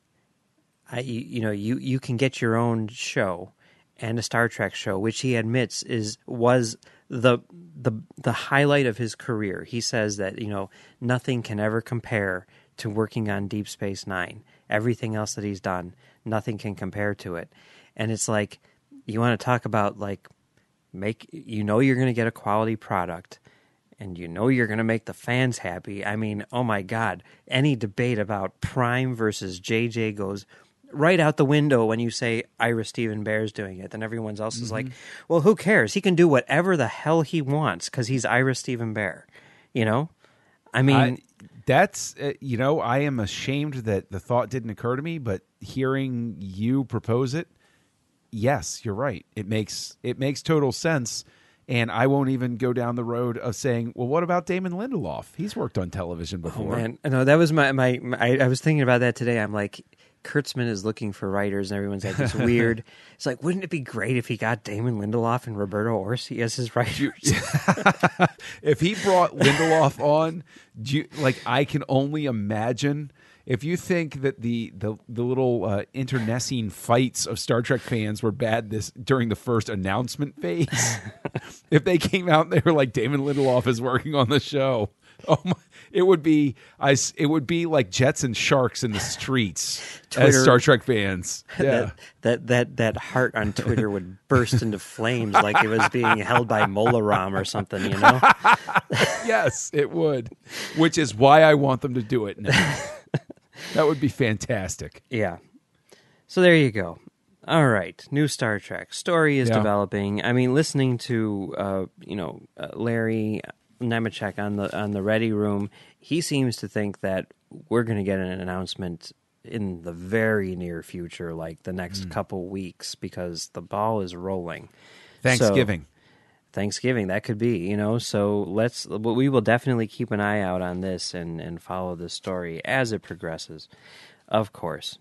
I, you, you know, you, you can get your own show and a Star Trek show, which he admits is was the the the highlight of his career. He says that, you know, nothing can ever compare to working on Deep Space Nine. Everything else that he's done, nothing can compare to it. And it's like, you want to talk about like make you know you're going to get a quality product, and you know you're going to make the fans happy. I mean, oh my God, any debate about Prime versus J J goes right out the window when you say Ira Steven Behr's doing it. Then everyone else is mm-hmm. like, well, who cares? He can do whatever the hell he wants because he's Ira Steven Behr. You know? I mean... I, that's, uh, you know, I am ashamed that the thought didn't occur to me, but hearing you propose it, yes, you're right. It makes it makes total sense. And I won't even go down the road of saying, well, what about Damon Lindelof? He's worked on television before. Oh, man. No, that was my... my, my I, I was thinking about that today. I'm like... Kurtzman is looking for writers, and everyone's like, it's weird. It's like, wouldn't it be great if he got Damon Lindelof and Roberto Orci as his writers? If he brought Lindelof on, do you, like, I can only imagine. If you think that the the, the little uh, internecine fights of Star Trek fans were bad this during the first announcement phase, if they came out and they were like, Damon Lindelof is working on the show, oh my, it would be I, it would be like Jets and Sharks in the streets Twitter, as Star Trek fans. Yeah. That, that that that heart on Twitter would burst into flames like it was being held by Molaram or something, you know? Yes, it would. Which is why I want them to do it now. That would be fantastic. Yeah. So there you go. All right, new Star Trek. Story is yeah. developing. I mean, listening to uh, you know uh, Larry Nemechek on the on the Ready Room, he seems to think that we're going to get an announcement in the very near future, like the next mm. couple weeks, because the ball is rolling. Thanksgiving. So, Thanksgiving, that could be, you know. So let's we will definitely keep an eye out on this and, and follow this story as it progresses, of course.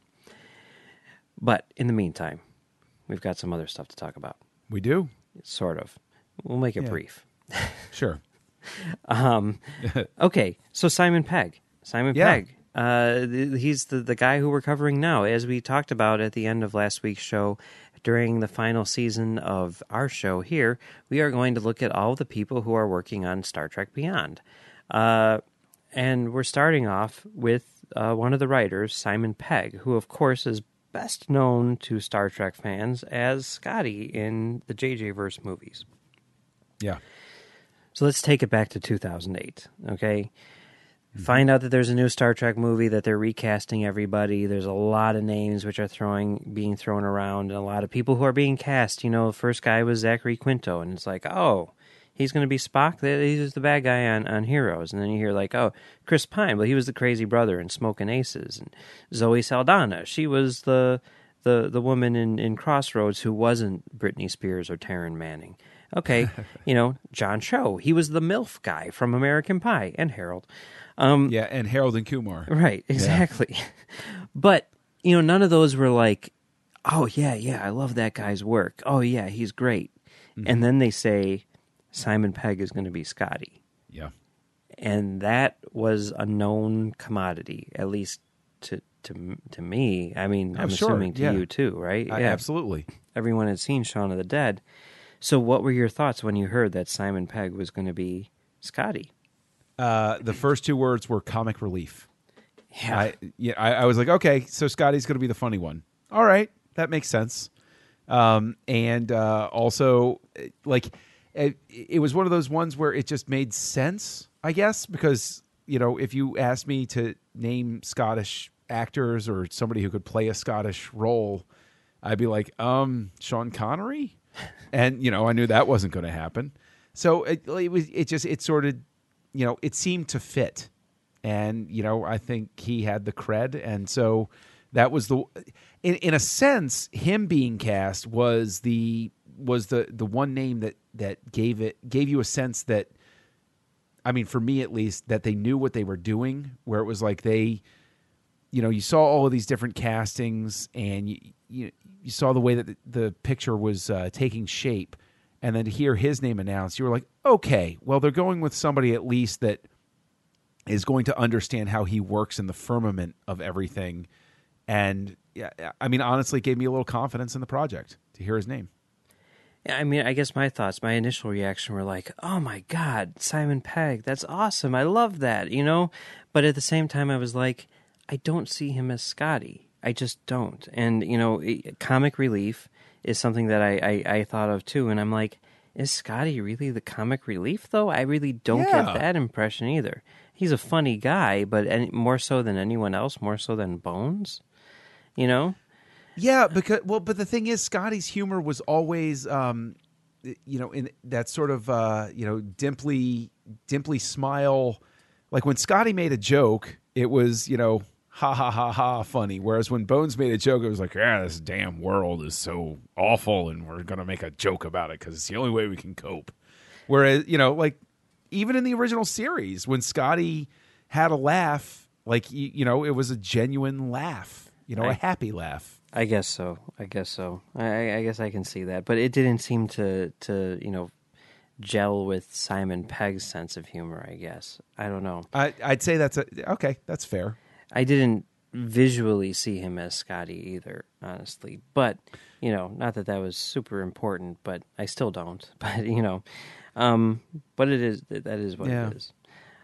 But in the meantime, we've got some other stuff to talk about. We do? Sort of. We'll make it yeah. brief. Sure. um, okay, so Simon Pegg. Simon yeah. Pegg. Uh, he's the, the guy who we're covering now. As we talked about at the end of last week's show, during the final season of our show here, we are going to look at all the people who are working on Star Trek Beyond. Uh, and we're starting off with uh, one of the writers, Simon Pegg, who, of course, is best known to Star Trek fans as Scotty in the J J Verse movies. Yeah. So let's take it back to two thousand eight, okay? Mm-hmm. Find out that there's a new Star Trek movie, that they're recasting everybody. There's a lot of names which are throwing, being thrown around, and a lot of people who are being cast. You know, the first guy was Zachary Quinto, and it's like, oh, he's going to be Spock? He's the bad guy on, on Heroes. And then you hear like, oh, Chris Pine, well, he was the crazy brother in Smokin' Aces. And Zoe Saldana, she was the the, the woman in, in Crossroads who wasn't Britney Spears or Taryn Manning. Okay, you know, John Cho, he was the MILF guy from American Pie, and Harold. Um, yeah, and Harold and Kumar. Right, exactly. Yeah. But, you know, none of those were like, oh, yeah, yeah, I love that guy's work. Oh, yeah, he's great. Mm-hmm. And then they say Simon Pegg is going to be Scotty. Yeah. And that was a known commodity, at least to to to me. I mean, oh, I'm sure. assuming to yeah. you too, right? I, yeah, absolutely. Everyone had seen Shaun of the Dead. So what were your thoughts when you heard that Simon Pegg was going to be Scotty? Uh, the first two words were comic relief. Yeah. I, yeah, I, I was like, okay, so Scotty's going to be the funny one. All right, that makes sense. Um, and uh, also, like, it, it was one of those ones where it just made sense, I guess, because, you know, if you asked me to name Scottish actors or somebody who could play a Scottish role, I'd be like, um, Sean Connery? And, you know, I knew that wasn't going to happen. So it, it was, it just, it sort of, you know, it seemed to fit. And, you know, I think he had the cred. And so that was the, in, in a sense, him being cast was the, was the, the one name that, that gave it, gave you a sense that, I mean, for me at least, that they knew what they were doing, where it was like they, you know, you saw all of these different castings and you, you, you saw the way that the, the picture was uh, taking shape. And then to hear his name announced, you were like, okay, well, they're going with somebody at least that is going to understand how he works in the firmament of everything. And yeah, I mean, honestly, it gave me a little confidence in the project to hear his name. Yeah, I mean, I guess my thoughts, my initial reaction were like, oh my God, Simon Pegg, that's awesome. I love that, you know? But at the same time, I was like, I don't see him as Scotty. I just don't. And, you know, comic relief is something that I, I, I thought of too. And I'm like, is Scotty really the comic relief, though? I really don't yeah. get that impression either. He's a funny guy, but any, more so than anyone else, more so than Bones, you know? Yeah, because well, but the thing is, Scotty's humor was always, um, you know, in that sort of, uh, you know, dimply, dimply smile. Like when Scotty made a joke, it was, you know, ha ha ha ha funny. Whereas when Bones made a joke, it was like, yeah, this damn world is so awful, and we're gonna make a joke about it because it's the only way we can cope. Whereas, you know, like even in the original series, when Scotty had a laugh, like you, you know, it was a genuine laugh, you know, I- a happy laugh. I guess so. I guess so. I, I guess I can see that, but it didn't seem to, to you know, gel with Simon Pegg's sense of humor. I guess I don't know. I, I'd say that's a, okay. That's fair. I didn't visually see him as Scotty either, honestly. But you know, not that that was super important, but I still don't. But you know, um, but it is that is what Yeah. it is.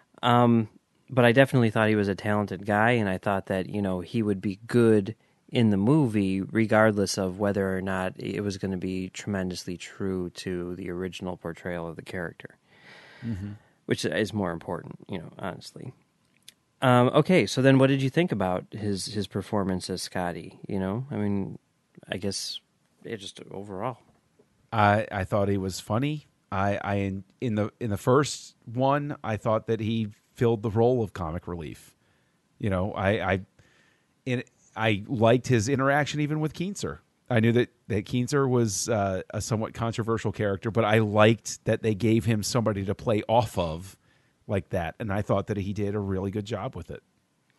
Um, but I definitely thought he was a talented guy, and I thought that you know he would be good in the movie, regardless of whether or not it was going to be tremendously true to the original portrayal of the character, mm-hmm. which is more important, you know, honestly. Um, okay, so then what did you think about his, his performance as Scotty? You know, I mean, I guess it just overall. I, I thought he was funny. I, I in, in the in the first one, I thought that he filled the role of comic relief. You know, I I in I liked his interaction even with Keenser. I knew that, that Keenser was uh, a somewhat controversial character, but I liked that they gave him somebody to play off of like that, and I thought that he did a really good job with it.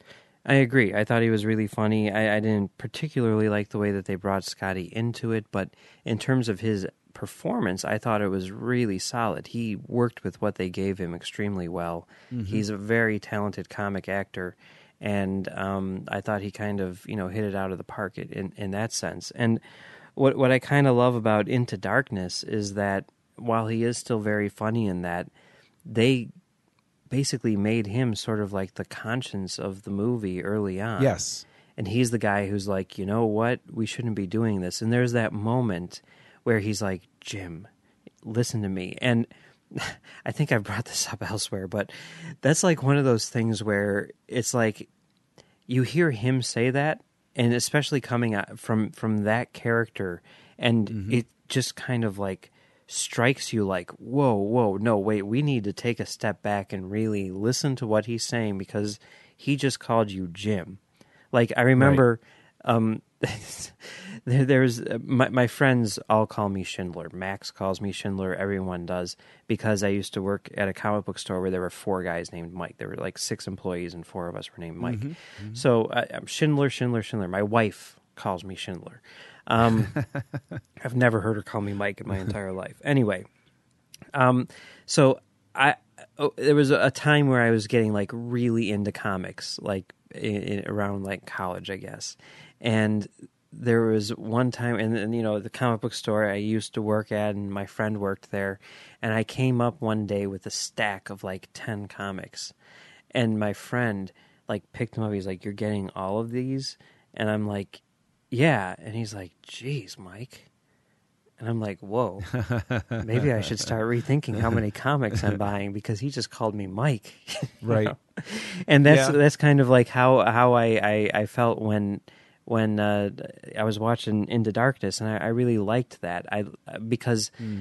I agree. I thought he was really funny. I, I didn't particularly like the way that they brought Scotty into it, but in terms of his performance, I thought it was really solid. He worked with what they gave him extremely well. Mm-hmm. He's a very talented comic actor. And um, I thought he kind of, you know, hit it out of the park in, in that sense. And what what I kind of love about Into Darkness is that while he is still very funny in that, they basically made him sort of like the conscience of the movie early on. Yes. And he's the guy who's like, you know what, we shouldn't be doing this. And there's that moment where he's like, Jim, listen to me. And I think I brought this up elsewhere, but that's like one of those things where it's like you hear him say that, and especially coming out from, from that character, and mm-hmm. it just kind of like strikes you like, whoa, whoa, no, wait, we need to take a step back and really listen to what he's saying because he just called you Jim. Like I remember, right. um, there, there's my, my friends all call me Schindler. Max calls me Schindler. Everyone does, because I used to work at a comic book store where there were four guys named Mike. There were like six employees, and four of us were named Mike. Mm-hmm, mm-hmm. So uh, I'm Schindler, Schindler, Schindler. My wife calls me Schindler. Um, I've never heard her call me Mike in my entire life. Anyway, um, so I oh, there was a time where I was getting like really into comics, like in, in, around like college, I guess. And there was one time, and, and you know, the comic book store I used to work at, and my friend worked there, and I came up one day with a stack of like ten comics, and my friend like picked them up. He's like, "You're getting all of these?" And I'm like, "Yeah." And he's like, "Geez, Mike." And I'm like, "Whoa, maybe I should start rethinking how many comics I'm buying, because he just called me Mike." Right. Know? And that's Yeah. that's kind of like how how I, I, I felt when when uh, I was watching Into Darkness, and I, I really liked that. I because mm.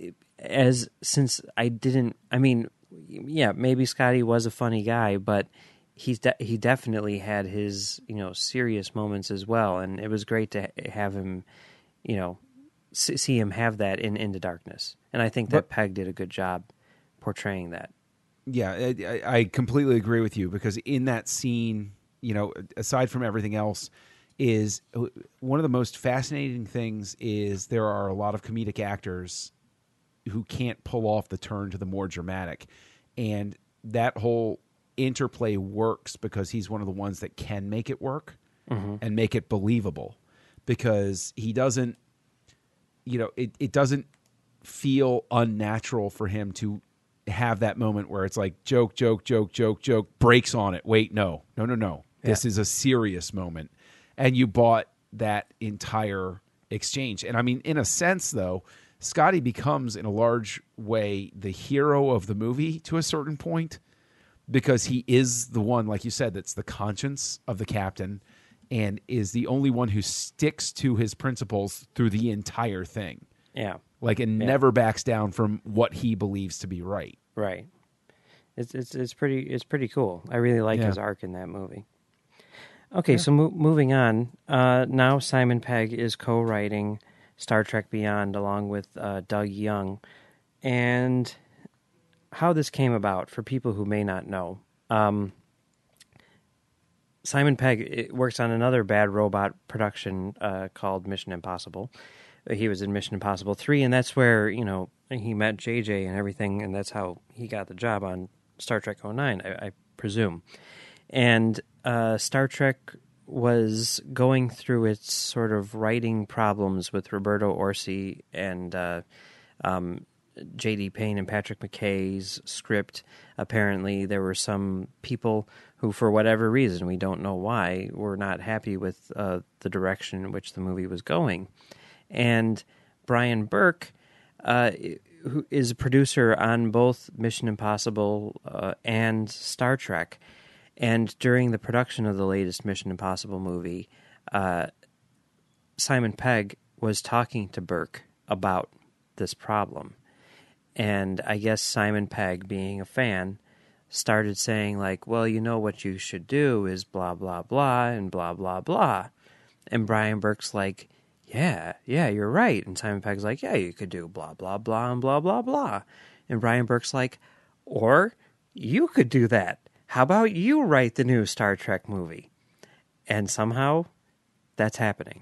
as since I didn't, I mean, yeah, maybe Scotty was a funny guy, but he's de- he definitely had his, you know, serious moments as well, and it was great to have him, you know, see him have that in Into Darkness. And I think that but, Pegg did a good job portraying that. Yeah, I, I completely agree with you, because in that scene, you know, aside from everything else, is one of the most fascinating things is there are a lot of comedic actors who can't pull off the turn to the more dramatic. And that whole interplay works because he's one of the ones that can make it work mm-hmm. and make it believable, because he doesn't, you know, it, it doesn't feel unnatural for him to have that moment where it's like joke, joke, joke, joke, joke, breaks on it. Wait, no, no, no, no. Yeah. This is a serious moment. And you bought that entire exchange. And I mean, in a sense, though, Scotty becomes, in a large way, the hero of the movie to a certain point, because he is the one, like you said, that's the conscience of the captain and is the only one who sticks to his principles through the entire thing. Yeah. Like, and yeah. never backs down from what he believes to be right. Right. It's it's it's pretty it's pretty cool. I really like yeah. his arc in that movie. Okay, yeah. so mo- moving on. Uh, now Simon Pegg is co-writing Star Trek Beyond along with uh, Doug Young. And how this came about, for people who may not know, um, Simon Pegg works on another Bad Robot production uh, called Mission Impossible. He was in Mission Impossible three, and that's where, you know, he met J J and everything, and that's how he got the job on Star Trek oh nine, I, I presume. And uh, Star Trek was going through its sort of writing problems with Roberto Orci and uh, um, J D Payne and Patrick McKay's script. Apparently, there were some people who, for whatever reason, we don't know why, were not happy with uh, the direction in which the movie was going. And Brian Burke, uh, who is a producer on both Mission Impossible uh, and Star Trek, and during the production of the latest Mission Impossible movie, uh, Simon Pegg was talking to Burke about this problem. And I guess Simon Pegg, being a fan, started saying, like, well, you know what you should do is blah, blah, blah, and blah, blah, blah. And Brian Burke's like, yeah, yeah, you're right. And Simon Pegg's like, yeah, you could do blah, blah, blah, and blah, blah, blah. And Brian Burke's like, or you could do that. How about you write the new Star Trek movie? And somehow that's happening,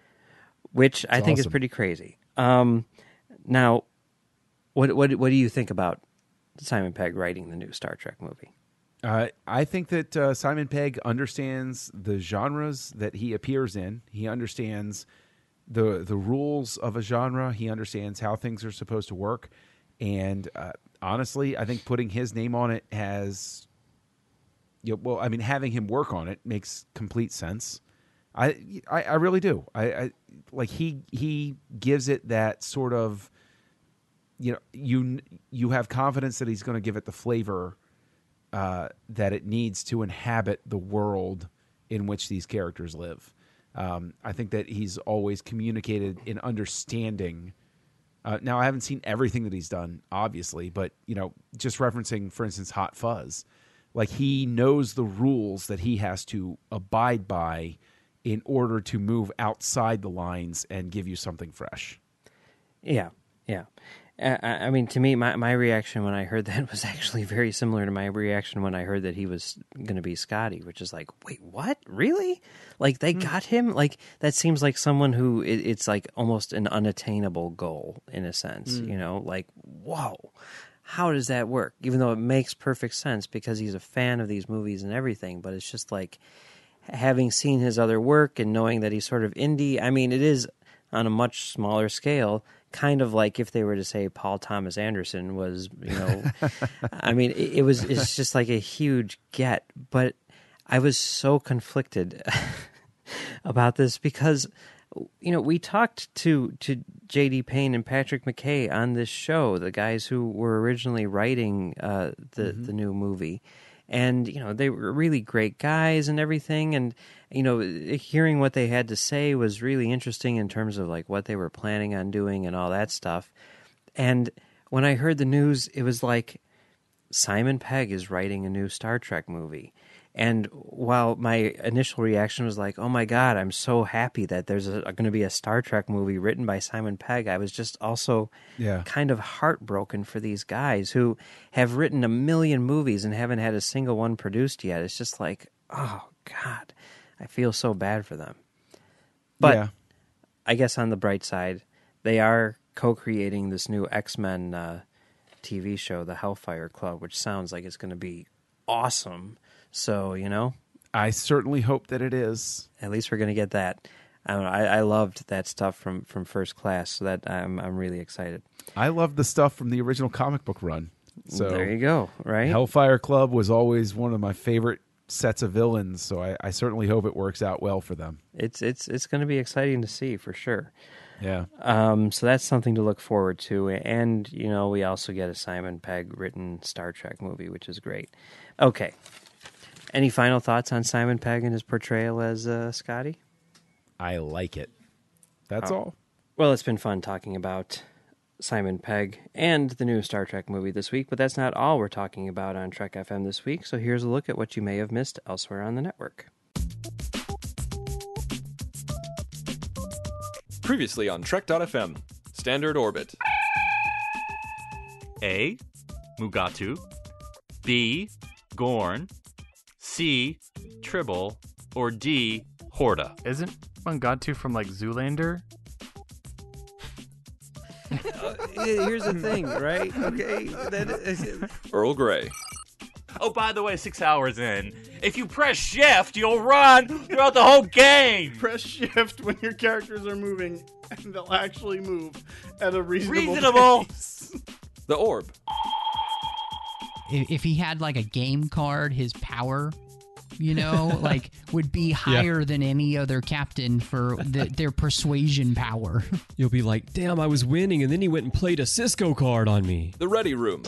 which that's I think awesome. Is pretty crazy. Um, now, what what what do you think about Simon Pegg writing the new Star Trek movie? Uh, I think that uh, Simon Pegg understands the genres that he appears in. He understands the the rules of a genre. He understands how things are supposed to work. And uh, honestly, I think putting his name on it has, you know, well, I mean, having him work on it makes complete sense. I I, I really do. I, I like he he gives it that sort of, you know, you you have confidence that he's going to give it the flavor uh, that it needs to inhabit the world in which these characters live. Um, I think that he's always communicated in understanding. Uh, now, I haven't seen everything that he's done, obviously, but, you know, just referencing, for instance, Hot Fuzz, like he knows the rules that he has to abide by in order to move outside the lines and give you something fresh. Yeah, yeah. Uh, I mean, to me, my, my reaction when I heard that was actually very similar to my reaction when I heard that he was going to be Scotty, which is like, wait, what? Really? Like, they mm. got him? Like, that seems like someone who, it, it's like almost an unattainable goal, in a sense, mm. you know? Like, whoa, how does that work? Even though it makes perfect sense because he's a fan of these movies and everything, but it's just like, having seen his other work and knowing that he's sort of indie, I mean, it is on a much smaller scale, kind of like if they were to say Paul Thomas Anderson was, you know, I mean, it, it was, it's just like a huge get, but I was so conflicted about this because, you know, we talked to, to J D Payne and Patrick McKay on this show, the guys who were originally writing uh, the, mm-hmm. the new movie. And, you know, they were really great guys and everything. And, you know, hearing what they had to say was really interesting in terms of, like, what they were planning on doing and all that stuff. And when I heard the news, it was like Simon Pegg is writing a new Star Trek movie. And while my initial reaction was like, oh, my God, I'm so happy that there's going to be a Star Trek movie written by Simon Pegg, I was just also yeah. kind of heartbroken for these guys who have written a million movies and haven't had a single one produced yet. It's just like, oh, God, I feel so bad for them. But yeah. I guess on the bright side, they are co-creating this new X-Men uh, T V show, The Hellfire Club, which sounds like it's going to be awesome. So, you know, I certainly hope that it is. At least we're going to get that. I don't know. I, I loved that stuff from, from First Class, so that I'm I'm really excited. I loved the stuff from the original comic book run. So there you go. Right, Hellfire Club was always one of my favorite sets of villains. So I, I certainly hope it works out well for them. It's it's it's going to be exciting to see for sure. Yeah. Um. So that's something to look forward to, and you know, we also get a Simon Pegg written Star Trek movie, which is great. Okay. Any final thoughts on Simon Pegg and his portrayal as uh, Scotty? I like it. That's oh. all. Well, it's been fun talking about Simon Pegg and the new Star Trek movie this week, but that's not all we're talking about on Trek F M this week, so here's a look at what you may have missed elsewhere on the network. Previously on Trek dot F M, Standard Orbit. A. Mugatu. B. Gorn. C. Tribble. Or D. Horta. Isn't Mugatu from, like, Zoolander? uh, here's the thing, right? Okay. That is... Earl Grey. Oh, by the way, six hours in, if you press shift, you'll run throughout the whole game. Press shift when your characters are moving, and they'll actually move at a reasonable, reasonable. pace. The Orb. If he had, like, a game card, his power, you know, like, would be higher yeah. than any other captain for the, their persuasion power. You'll be like, damn, I was winning, and then he went and played a Cisco card on me. The Ready Room.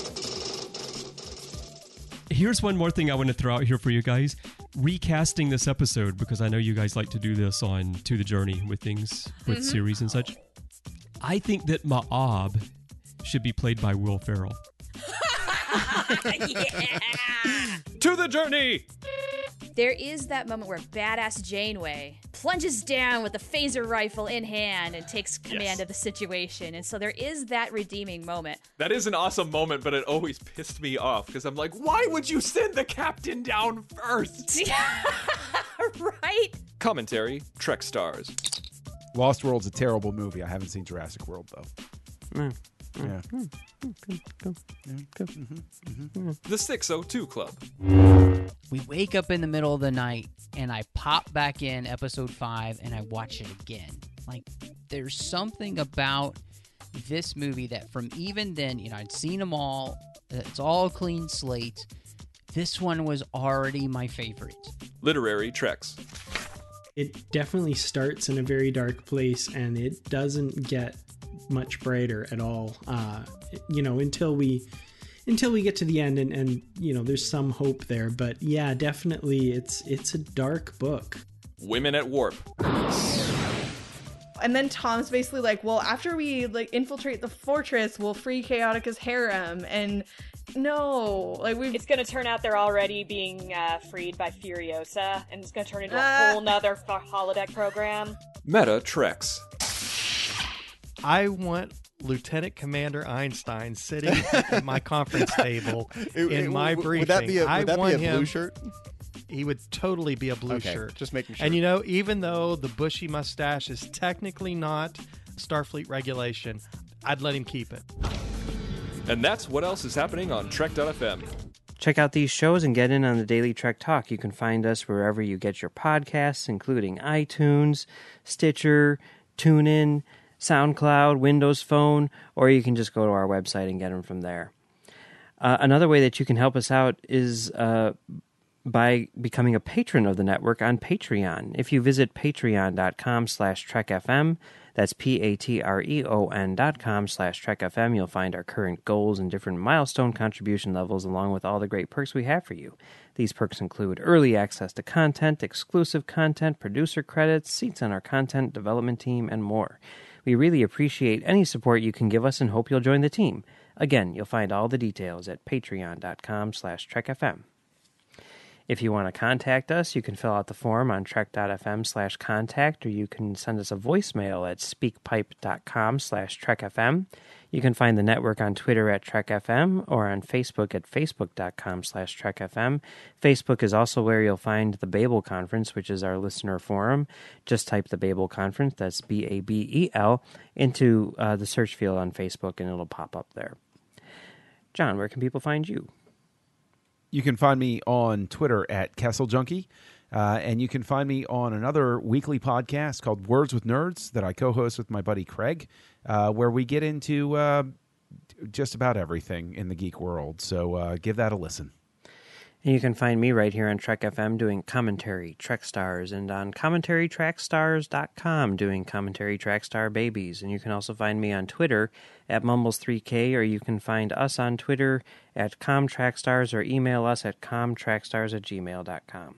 Here's one more thing I want to throw out here for you guys. Recasting this episode, because I know you guys like to do this on To the Journey with things, with mm-hmm. series and such. I think that Ma'ab should be played by Will Ferrell. Yeah! To the Journey! There is that moment where badass Janeway plunges down with the phaser rifle in hand and takes command yes. of the situation. And so there is that redeeming moment. That is an awesome moment, but it always pissed me off because I'm like, why would you send the captain down first? Right? Commentary, Trek Stars. Lost World's a terrible movie. I haven't seen Jurassic World, though. Mm. Yeah. Mm. Good, go. Yeah. Good. Mm-hmm. Mm-hmm. The six oh two Club. We wake up in the middle of the night, and I pop back in episode five, and I watch it again. Like, there's something about this movie that from even then, you know, I'd seen them all. It's all a clean slate. This one was already my favorite. Literary Treks. It definitely starts in a very dark place, and it doesn't get much brighter at all, uh, you know, until we until we get to the end, and, and you know, there's some hope there. But yeah, definitely, it's it's a dark book. Women at Warp. I And then Tom's basically like, well, after we like infiltrate the fortress, we'll free Chaotika's harem. And no, like we It's gonna turn out they're already being uh, freed by Furiosa, and it's gonna turn into a Uh. whole nother f- holodeck program. Meta Treks. I want Lieutenant Commander Einstein sitting at my conference table It- in it- my would briefing. that be a- would I that be want a blue him, shirt? He would totally be a blue Okay, shirt. just making sure. And you know, even though the bushy mustache is technically not Starfleet regulation, I'd let him keep it. And that's what else is happening on Trek dot f m. Check out these shows and get in on the Daily Trek Talk. You can find us wherever you get your podcasts, including iTunes, Stitcher, TuneIn, SoundCloud, Windows Phone, or you can just go to our website and get them from there. Uh, another way that you can help us out is uh, by becoming a patron of the network on Patreon. If you visit patreon.com slash trekfm, that's P-A-T-R-E-O-N dot com slash trekfm, you'll find our current goals and different milestone contribution levels along with all the great perks we have for you. These perks include early access to content, exclusive content, producer credits, seats on our content development team, and more. We really appreciate any support you can give us and hope you'll join the team. Again, you'll find all the details at patreon.com slash trekfm. If you want to contact us, you can fill out the form on trek.fm slash contact, or you can send us a voicemail at speakpipe.com slash trekfm. You can find the network on Twitter at trekfm or on Facebook at facebook.com slash trekfm. Facebook is also where you'll find the Babel Conference, which is our listener forum. Just type the Babel Conference, that's B A B E L, into uh, the search field on Facebook, and it'll pop up there. John, where can people find you? You can find me on Twitter at Kessel Junkie, uh, and you can find me on another weekly podcast called Words with Nerds that I co-host with my buddy Craig, uh, where we get into uh, just about everything in the geek world. So uh, give that a listen. And you can find me right here on Trek F M doing commentary, Trek Stars, and on commentary track stars dot com doing commentary Track Star Babies. And you can also find me on Twitter at Mumbles three K, or you can find us on Twitter at comtrackstars, or email us at comtrackstars at gmail dot com.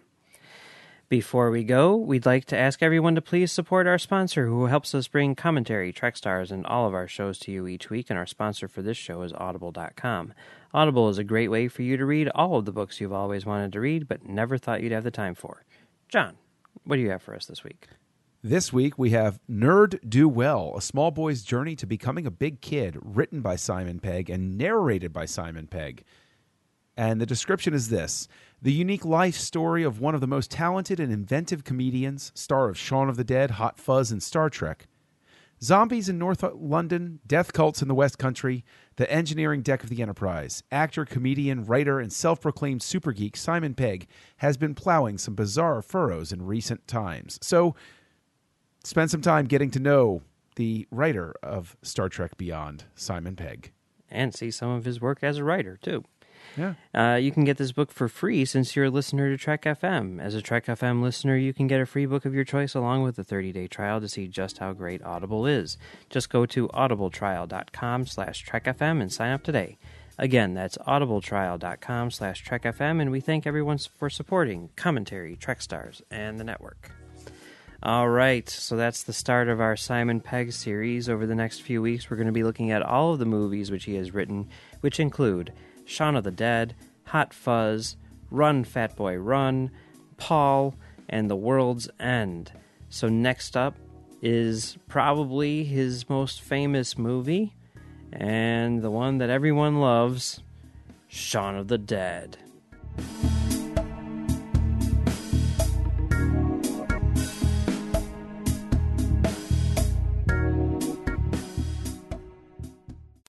Before we go, we'd like to ask everyone to please support our sponsor who helps us bring commentary, Trek Stars, and all of our shows to you each week, and our sponsor for this show is audible dot com. Audible is a great way for you to read all of the books you've always wanted to read but never thought you'd have the time for. John, what do you have for us this week? This week we have Nerd Do Well, A Small Boy's Journey to Becoming a Big Kid, written by Simon Pegg and narrated by Simon Pegg. And the description is this: the unique life story of one of the most talented and inventive comedians, star of Shaun of the Dead, Hot Fuzz, and Star Trek. Zombies in North London, death cults in the West Country, the engineering deck of the Enterprise. Actor, comedian, writer, and self-proclaimed super geek Simon Pegg has been plowing some bizarre furrows in recent times. So spend some time getting to know the writer of Star Trek Beyond, Simon Pegg. And see some of his work as a writer, too. Yeah. Uh, you can get this book for free since you're a listener to Trek F M. As a Trek F M listener, you can get a free book of your choice along with a thirty-day trial to see just how great Audible is. Just go to audibletrial.com slash trekfm and sign up today. Again, that's audibletrial.com slash trekfm, and we thank everyone for supporting Commentary, Trek Stars, and the network. All right, so that's the start of our Simon Pegg series. Over the next few weeks, we're going to be looking at all of the movies which he has written, which include Shaun of the Dead, Hot Fuzz, Run, Fat Boy, Run, Paul, and The World's End. So next up is probably his most famous movie, and the one that everyone loves, Shaun of the Dead.